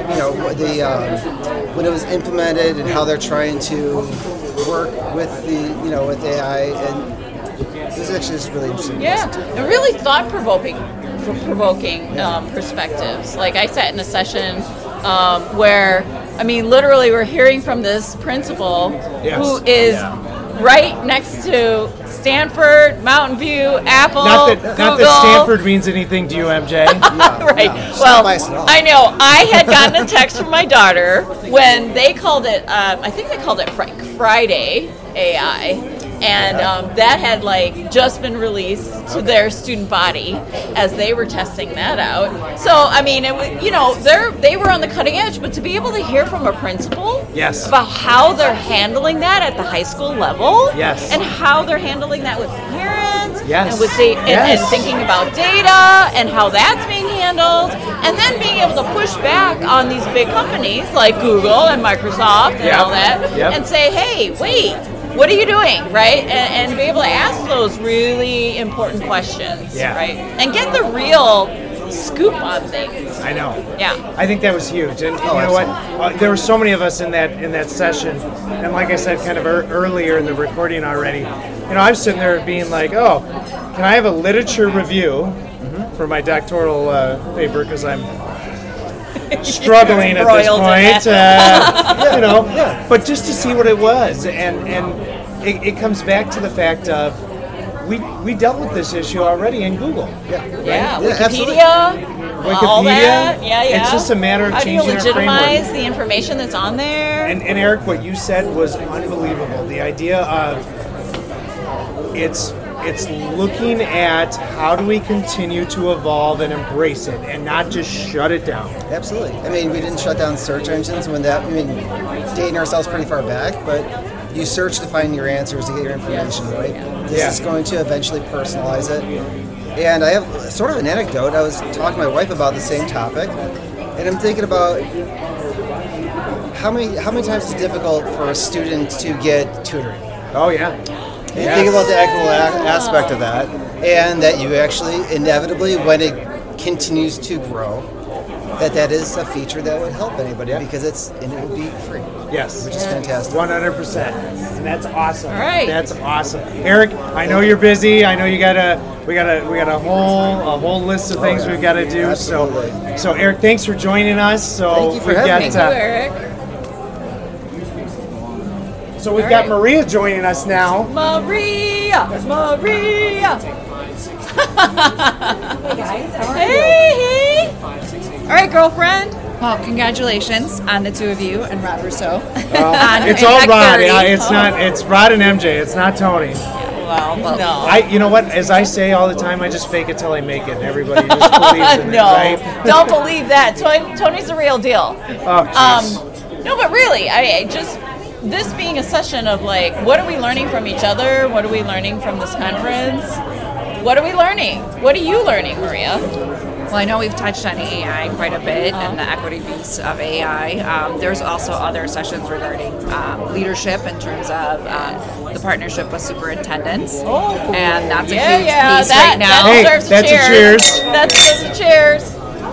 when it was implemented and how they're trying to work with with AI, and this is actually just really interesting. Yeah, and really thought-provoking perspectives. I sat in a session where, literally we're hearing from this principal who is right next to Stanford, Mountain View, Apple, not Google. that Stanford means anything to you, MJ. Right. Well, I know. I had gotten a text from my daughter when they called it, I think they called it Friday AI. And that had like just been released to their student body as they were testing that out. So I mean, it was, they were on the cutting edge, but to be able to hear from a principal Yes. about how they're handling that at the high school level, Yes. and how they're handling that with parents, Yes. and with and thinking about data and how that's being handled, and then being able to push back on these big companies like Google and Microsoft and all that, and say, hey, wait, what are you doing, right? And be able to ask those really important questions, right? And get the real scoop on things. I know. Yeah. I think that was huge, and you know what? There were so many of us in that session, and like I said, kind of earlier in the recording already. I was sitting there being like, "Oh, can I have a literature review for my doctoral paper? Because I'm struggling at this point." But just to see what it was, and it comes back to the fact of. We dealt with this issue already in Google. Yeah, Wikipedia, all that. Yeah. It's just a matter of changing our framework. How do you legitimize the information that's on there? And Eric, what you said was unbelievable. The idea of it's looking at how do we continue to evolve and embrace it and not just shut it down. Absolutely. I mean, we didn't shut down search engines dating ourselves pretty far back, but you search to find your answers to get your information, right? This is going to eventually personalize it. And I have sort of an anecdote. I was talking to my wife about the same topic, and I'm thinking about how many times it's difficult for a student to get tutoring. Oh, yeah. And think about the equitable aspect of that, and that you actually inevitably, when it continues to grow, that is a feature that would help anybody because it would be free. Yes, which is fantastic. 100%, and that's awesome. All right, that's awesome. Eric, I know you're busy. I know we got a whole list of things we've got to do. Absolutely. So Eric, thanks for joining us. So thank you for having me. Thank you, Eric. So we've got Maria joining us now. Maria. Hey guys, how are you? Hey. All right, girlfriend. Well, congratulations on the two of you and Rod Rousseau. It's all Rod. It's not. It's Rod and MJ. It's not Tony. Well, no. You know what? As I say all the time, I just fake it till I make it. Everybody just believes in it, right? Don't believe that. Tony's the real deal. Oh, jeez. No, but really, I just this being a session of like, what are we learning from each other? What are we learning from this conference? What are we learning? What are you learning, Maria? Well, I know we've touched on AI quite a bit and the equity piece of AI. There's also other sessions regarding leadership in terms of the partnership with superintendents. Oh, and that's a huge piece that, right now. That deserves a cheers. That deserves a cheers.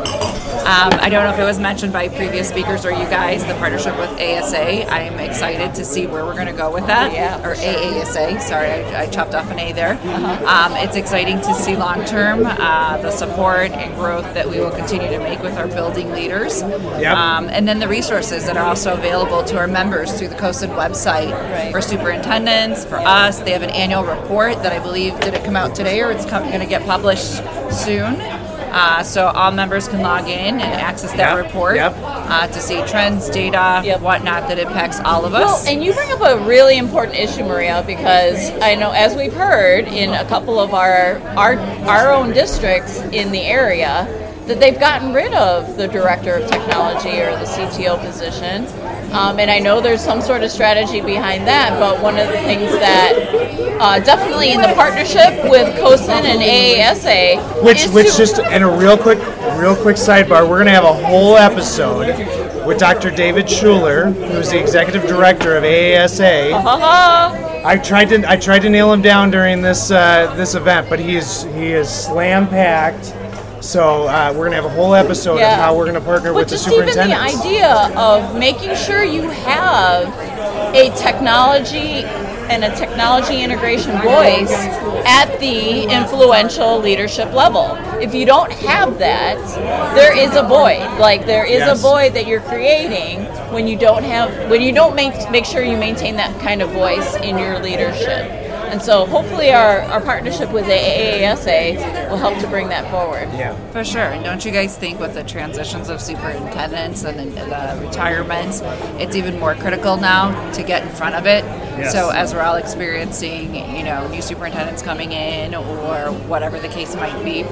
I don't know if it was mentioned by previous speakers or you guys, the partnership with ASA. I am excited to see where we're going to go with that. Or AASA. Sorry, I chopped off an A there. It's exciting to see long-term the support and growth that we will continue to make with our building leaders. And then the resources that are also available to our members through the COSID website for superintendents, for us. They have an annual report that I believe, did it come out today or it's going to get published soon? So all members can log in and access that report to see trends, data, whatnot that impacts all of us. Well, and you bring up a really important issue, Maria, because I know, as we've heard in a couple of our own districts in the area, that they've gotten rid of the director of technology or the CTO position. And I know there's some sort of strategy behind that, but one of the things that definitely in the partnership with COSIN and AASA, and a real quick sidebar, we're going to have a whole episode with Dr. David Schuler, who's the executive director of AASA. I tried to nail him down during this event, but he is slam packed. So we're going to have a whole episode of how we're going to partner with the superintendents. Even the idea of making sure you have a technology and a technology integration voice at the influential leadership level. If you don't have that, there is a void. Like there is a void that you're creating when you don't make sure you maintain that kind of voice in your leadership. And so hopefully our partnership with the AASA will help to bring that forward. Yeah. For sure. And don't you guys think with the transitions of superintendents and the retirements, it's even more critical now to get in front of it? Yes. So as we're all experiencing, new superintendents coming in or whatever the case might be,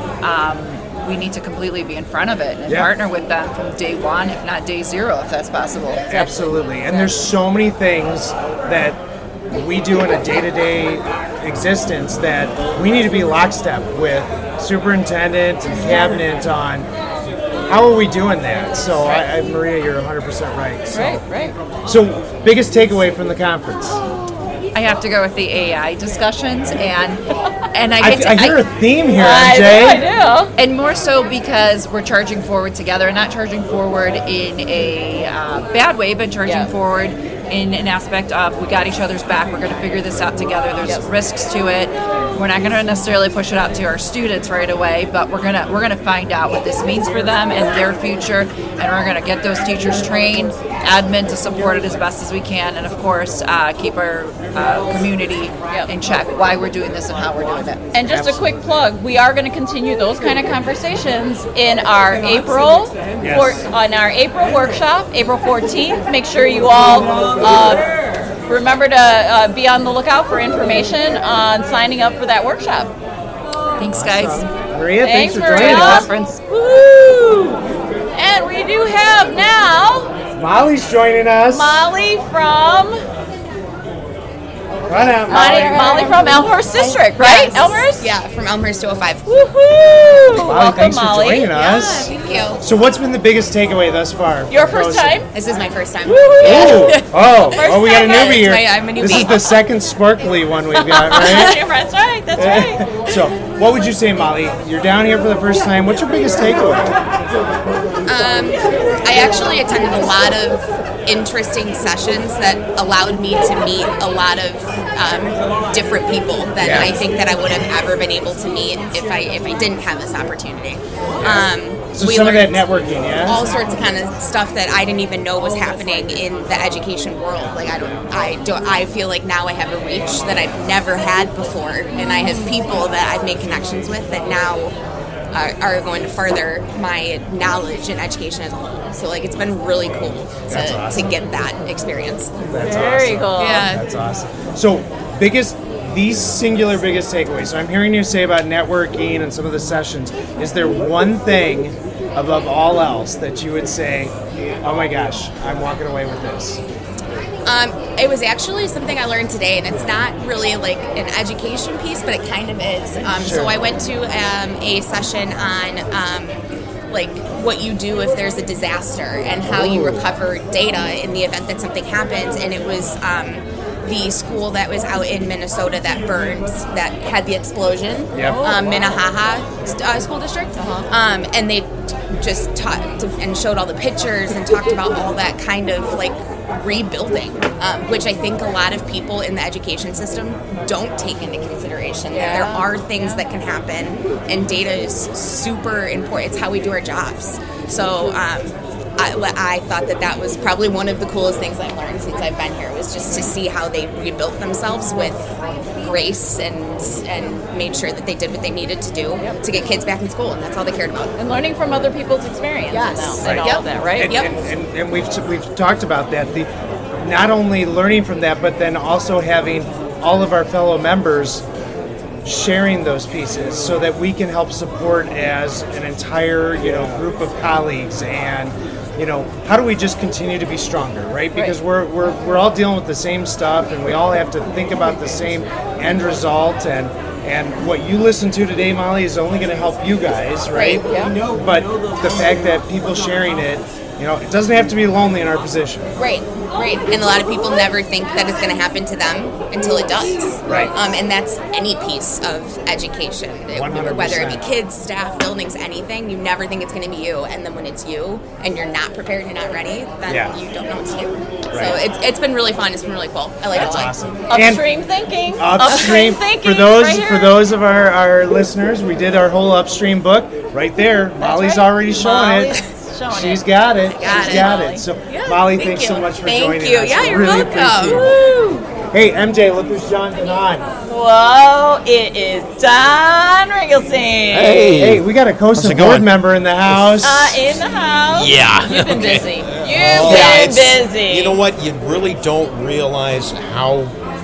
we need to completely be in front of it and partner with them from day one, if not day zero, if that's possible. Absolutely. And there's so many things that we do in a day-to-day existence that we need to be lockstep with superintendent and cabinet on how are we doing that. So Maria, you're 100% right. So. Right. So biggest takeaway from the conference? I have to go with the AI discussions, and I hear a theme here, MJ. I do. And more so because we're charging forward together, and not charging forward in a bad way, but charging forward in an aspect of we got each other's back. We're going to figure this out together. There's risks to it. We're not going to necessarily push it out to our students right away, but we're gonna find out what this means for them and their future, and we're going to get those teachers trained, admin to support it as best as we can, and of course keep our community in check. Why we're doing this and how we're doing it. And just a quick plug: we are going to continue those kind of conversations in our April workshop, April 14th. Make sure you all. Remember to be on the lookout for information on signing up for that workshop. Thanks, guys. Maria, thanks for Maria. joining us. Woo! And we do have now Molly's joining us. Molly from Run out, Molly from Elmhurst District, right? Yes. Elmhurst? Yeah, from Elmhurst 205. Woohoo! Molly, Welcome, thanks Molly. for joining us. Thank you. So what's been the biggest takeaway thus far? Your first time? This is my first time. Ooh. Oh, we got a time, newbie here. I'm a newbie. This is the second sparkly one we've got, right? That's right. That's right. So, what would you say, Molly? You're down here for the first time. What's your biggest takeaway? I actually attended a lot of interesting sessions that allowed me to meet a lot of different people that I think that I would have ever been able to meet if I didn't have this opportunity. So some of that networking, yeah? All sorts of kind of stuff that I didn't even know was happening in the education world. Like I feel like now I have a reach that I've never had before, and I have people that I've made connections with that now are going to further my knowledge in education as a whole. So like it's been really cool to get that experience. That's Very awesome. cool. Yeah. That's awesome. So these singular biggest takeaways. So I'm hearing you say about networking and some of the sessions. Is there one thing above all else that you would say, oh my gosh, I'm walking away with this? It was actually something I learned today, and it's not really like an education piece, but it kind of is. Sure. So I went to a session on like what you do if there's a disaster and how you recover data in the event that something happens, and it was the school that was out in Minnesota that burned, that had the explosion, Minnehaha School District, and they just talked and showed all the pictures and talked about all that kind of like rebuilding, which I think a lot of people in the education system don't take into consideration. That there are things that can happen, and data is super important. It's how we do our jobs. So I thought that was probably one of the coolest things I've learned since I've been here, was just to see how they rebuilt themselves with grace and made sure that they did what they needed to do to get kids back in school, and that's all they cared about. And learning from other people's experience. Yes. And all of that, right? And we've talked about that. Not only learning from that, but then also having all of our fellow members sharing those pieces so that we can help support as an entire group of colleagues. And how do we just continue to be stronger, right? Because we're all dealing with the same stuff, and we all have to think about the same end result. And what you listen to today, Molly, is only going to help you guys, right? But the fact that people sharing it, it doesn't have to be lonely in our position. Right. And a lot of people never think that it's going to happen to them until it does. Right. And that's any piece of education. 100%. Whether it be kids, staff, buildings, anything, you never think it's going to be you. And then when it's you and you're not prepared, you're not ready, then you don't know what to do. Right. So it's been really fun. It's been really cool. I like it a lot. That's awesome. Upstream thinking. Upstream thinking. For those of our listeners, we did our whole Upstream book right there. Molly's already showing it. She's got it. She's got it. So, Molly, thanks so much for joining us. Thank you. Yeah, you're really welcome. Appreciate it. Hey, MJ, look who's John on. Whoa, it is Don Ringelstein. Hey, we got a COSA board member in the house. In the house. Yeah. You've been Okay. busy. You've been busy. You know what? You really don't realize how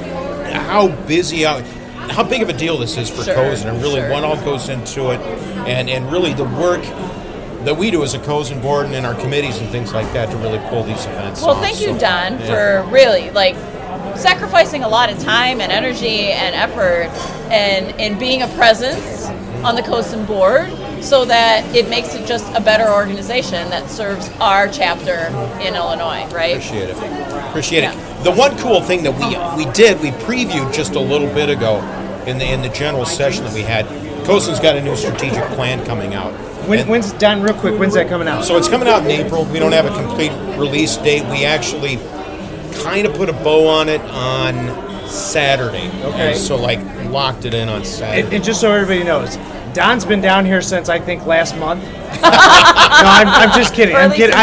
busy, how big of a deal this is for COSN, and really what all goes into it, and really the work that we do as a COSN board and in our committees and things like that to really pull these events Well, off. thank you, Don, for really sacrificing a lot of time and energy and effort and being a presence on the COSN board so that it makes it just a better organization that serves our chapter in Illinois, right? Appreciate it. The one cool thing that we previewed just a little bit ago in the general session that we had. COSN's got a new strategic plan coming out. When's Don? Real quick, when's that coming out? So it's coming out in April. We don't have a complete release date. We actually kind of put a bow on it on Saturday. Okay. And so locked it in on Saturday. And just so everybody knows, Don's been down here since I think last month. No, I'm just kidding. I'm kidding.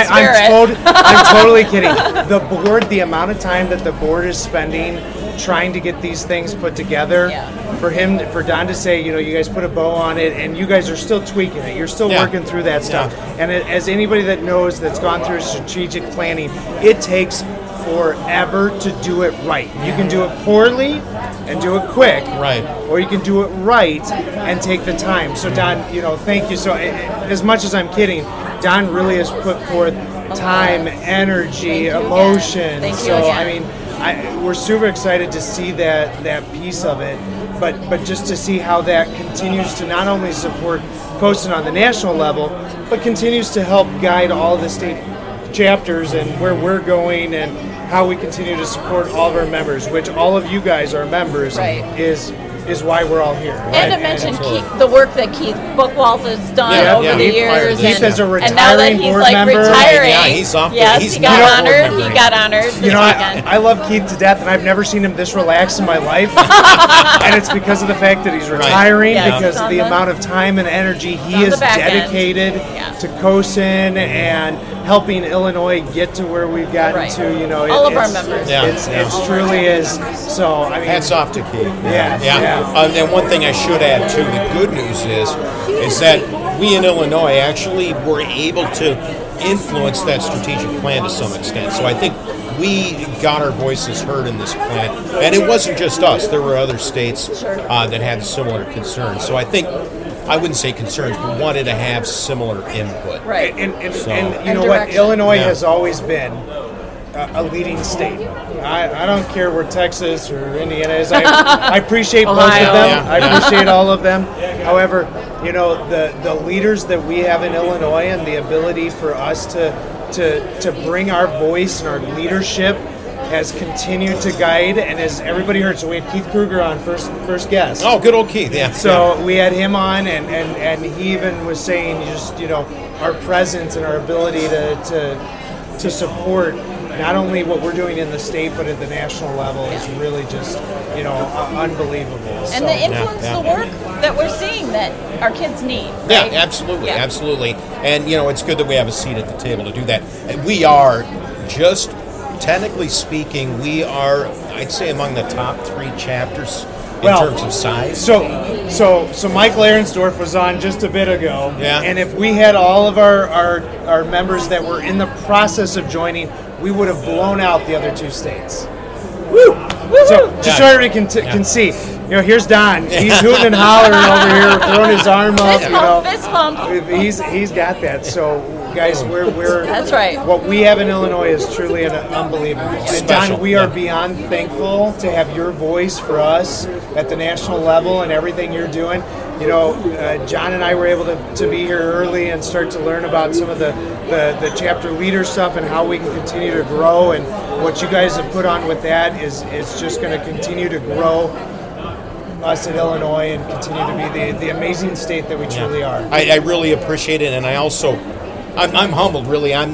I'm totally kidding. The board, the amount of time that the board is spending trying to get these things put together, for Don to say, you guys put a bow on it, and you guys are still tweaking it. You're still working through that stuff. And as anybody that knows that's gone through strategic planning, it takes forever to do it right. You can do it poorly and do it quick, right? Or you can do it right and take the time. So Don, thank you. So as much as I'm kidding, Don really has put forth time, energy, emotion. Thank you so again. I mean, we're super excited to see that piece of it, but just to see how that continues to not only support COSN on the national level, but continues to help guide all the state chapters and where we're going and how we continue to support all of our members, which all of you guys are members, is why we're all here. And to mention the work that Keith Bookwalt has done over the years. Keith is a retiring and now that he's board member. retiring, Yeah, he's off. yes, he got honored. He got honored this weekend. I love Keith to death, and I've never seen him this relaxed in my life. And it's because of the fact that he's retiring, because of the amount of time and energy he is dedicated to COSN and helping Illinois get to where we've gotten to. All of our members. It truly is. So I mean, hats off to Keith. Yeah. And one thing I should add too, the good news is that we in Illinois actually were able to influence that strategic plan to some extent. So I think we got our voices heard in this plan, and it wasn't just us. There were other states that had similar concerns. So I think, I wouldn't say concerns, but wanted to have similar input. Right. And you know what? Illinois has always been a leading state. I don't care where Texas or Indiana is. I appreciate both of them. I appreciate all of them. However, the leaders that we have in Illinois and the ability for us to bring our voice and our leadership has continued to guide, and as everybody heard, so we had Keith Kruger on first guest. Oh, good old Keith, yeah. So we had him on, and he even was saying just, our presence and our ability to support not only what we're doing in the state, but at the national level is really just, unbelievable. And to influence the work that we're seeing that our kids need. Right? Yeah, absolutely. And, it's good that we have a seat at the table to do that. And we are, just technically speaking, I'd say, among the top 3 chapters in terms of size. So Michael Ahrensdorf was on just a bit ago. Yeah. And if we had all of our members that were in the process of joining, we would have blown out the other 2 states. Woo! So just so everybody can see, here's Don. He's hooting and hollering over here, throwing his arm up. Fist pump. He's got that. So guys, we're that's right. What we have in Illinois is truly unbelievable. And Don, we are beyond thankful to have your voice for us at the national level and everything you're doing. John and I were able to be here early and start to learn about some of the chapter leader stuff and how we can continue to grow. And what you guys have put on with that is just going to continue to grow us in Illinois and continue to be the amazing state that we truly are. I really appreciate it, and I also, I'm humbled. Really, I'm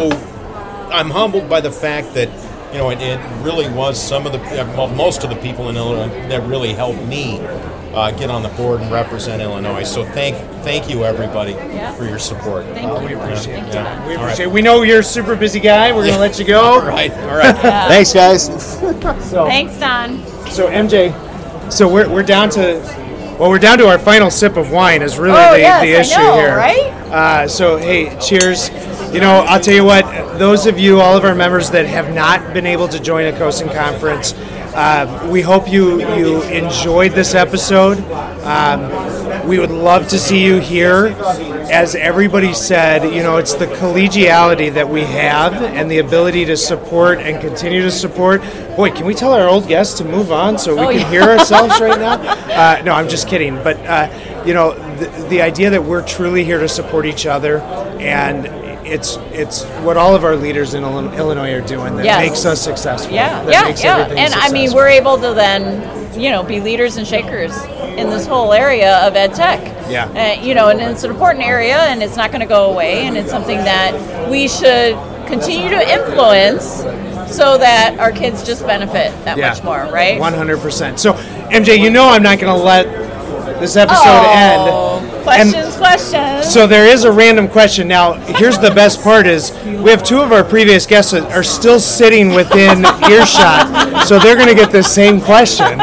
humbled by the fact that it really was most of the people in Illinois that really helped me get on the board and represent Illinois. So thank you, everybody, for your support. We appreciate it. Yeah. We All appreciate it. right. We know you're a super busy guy. We're going to let you go. All right. Yeah. Thanks, guys. Thanks, Don. So MJ, so we're down to our final sip of wine is really the issue I know, here, right? So hey, cheers. I'll tell you what. Those of you, all of our members that have not been able to join a COSN conference, we hope you enjoyed this episode. We would love to see you here. As everybody said, it's the collegiality that we have and the ability to support and continue to support. Boy, can we tell our old guests to move on so we can hear ourselves right now? No, I'm just kidding. But, the idea that we're truly here to support each other, and it's what all of our leaders in Illinois are doing that makes us successful. Yeah, that makes everything And successful. I mean, we're able to then, be leaders and shakers in this whole area of ed tech. Yeah. And it's an important area, and it's not going to go away, and it's something that we should continue to influence so that our kids just benefit that much more, right? 100%. So, MJ, I'm not going to let this episode end. Questions. So there is a random question. Now, here's the best part is we have two of our previous guests that are still sitting within earshot, so they're going to get the same question.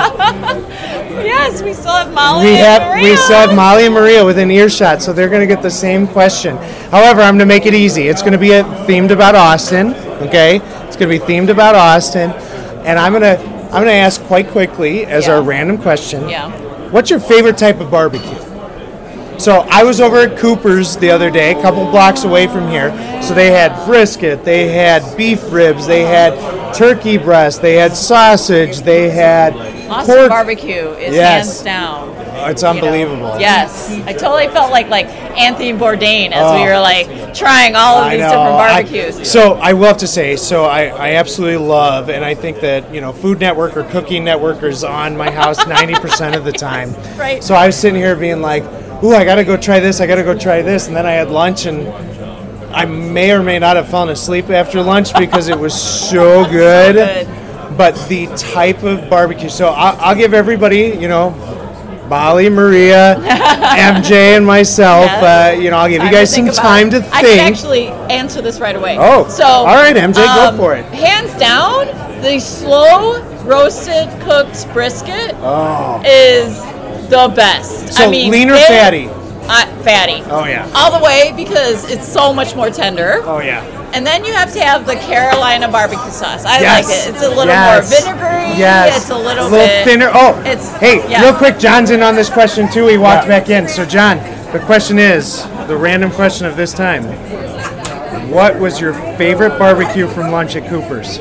Yes, we still have Molly We still have Molly and Maria within earshot, so they're going to get the same question. However, I'm going to make it easy. It's going to be themed about Austin, okay? It's going to be themed about Austin, and I'm going to ask quite quickly as our random question. Yeah. What's your favorite type of barbecue? So I was over at Cooper's the other day, a couple blocks away from here. So they had brisket, they had beef ribs, they had turkey breast, they had sausage, they had Austin pork. barbecue is hands down. It's unbelievable. Yes, I totally felt like Anthony Bourdain as we were trying all of these different barbecues. So I will have to say, I absolutely love, and I think that Food Network or Cooking Network is on my house 90% of the time. Right. So I was sitting here being like, ooh, I gotta go try this, and then I had lunch, and I may or may not have fallen asleep after lunch because it was so good. But the type of barbecue, so I'll give everybody, Molly, Maria, MJ, and myself, I'll give you guys some time to think. I can actually answer this right away. Oh, so all right, MJ, go for it. Hands down, the slow roasted cooked brisket is the best. So lean or fatty? Fatty. Oh, yeah. All the way because it's so much more tender. Oh, yeah. And then you have to have the Carolina barbecue sauce. I like it. It's a little more vinegary. Yes. It's a little bit thinner. Oh, hey, yeah. real quick, John's in on this question too. He walked back in. So, John, the question is, the random question of this time. What was your favorite barbecue from lunch at Cooper's?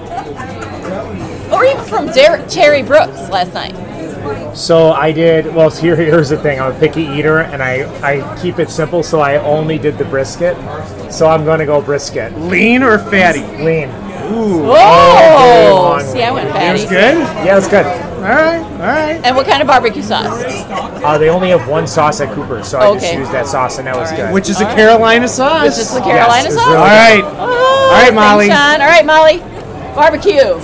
Or even from Terry Brooks last night. So I did, well, here's the thing. I'm a picky eater, and I keep it simple, so I only did the brisket. So I'm going to go brisket. Lean or fatty? Lean. Ooh. Oh! See, I went fatty. It was good? Yeah, it's good. All right. And what kind of barbecue sauce? They only have one sauce at Cooper, so I just used that sauce, and that was good. Which is a Carolina sauce. Which is the Carolina sauce? Really all right. Oh, all right, Molly. Thanks, John. All right, Molly. Barbecue.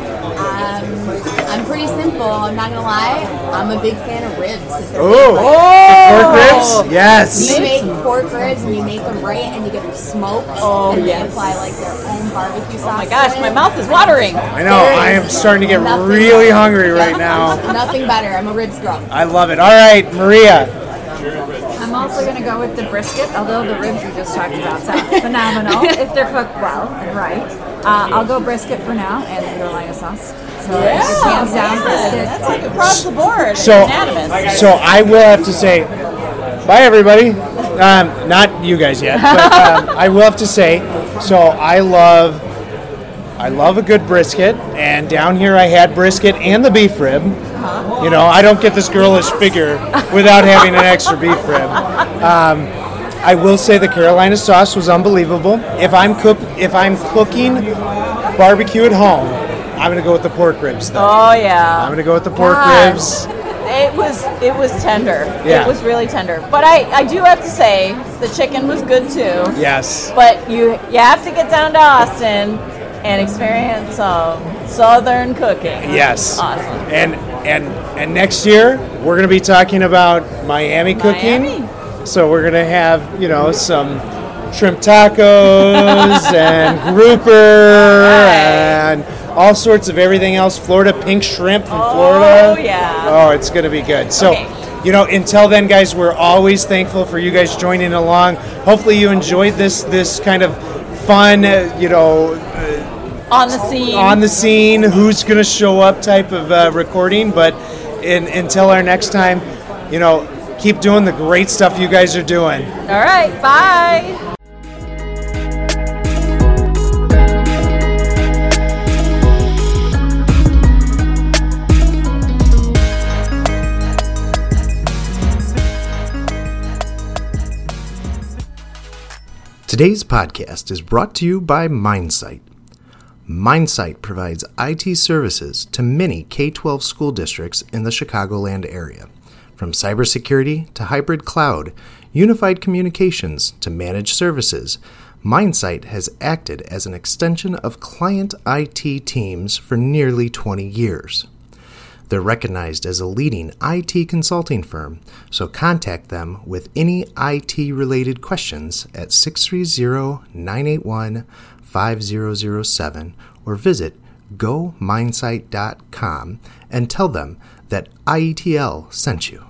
I'm pretty simple. I'm not gonna lie. I'm a big fan of ribs. Pork ribs? Yes. You make pork ribs and you make them right, and you get them smoked, and they apply their own barbecue sauce. Oh my gosh, my mouth is watering. I know. I am starting to get really hungry right now. Nothing better. I'm a ribs girl. I love it. All right, Maria. I'm also going to go with the brisket, although the ribs we just talked about sound phenomenal if they're cooked well and right. I'll go brisket for now and the Carolina sauce. So it's hands down brisket. That's like across the board. So unanimous. I will have to say, bye everybody. Not you guys yet, but I will have to say, so I love a good brisket, and down here I had brisket and the beef rib. I don't get this girlish figure without having an extra beef rib. I will say the Carolina sauce was unbelievable. If I'm cooking barbecue at home, I'm gonna go with the pork ribs though. Oh yeah. I'm gonna go with the pork ribs. It was tender. Yeah. It was really tender. But I do have to say the chicken was good too. Yes. But you have to get down to Austin and experience some Southern cooking. Yes. Awesome. And next year we're going to be talking about Miami cooking. So we're going to have, some shrimp tacos and grouper and all sorts of everything else. Florida pink shrimp from Florida. Oh, yeah. Oh, it's going to be good. So, until then, guys, we're always thankful for you guys joining along. Hopefully you enjoyed this kind of fun, on the scene, who's going to show up type of recording. But until our next time, keep doing the great stuff you guys are doing. All right, bye. Today's podcast is brought to you by MindSight. MindSight provides IT services to many K-12 school districts in the Chicagoland area. From cybersecurity to hybrid cloud, unified communications to managed services, MindSight has acted as an extension of client IT teams for nearly 20 years. They're recognized as a leading IT consulting firm, so contact them with any IT-related questions at 630-981-5007 or visit gomindsight.com and tell them that IETL sent you.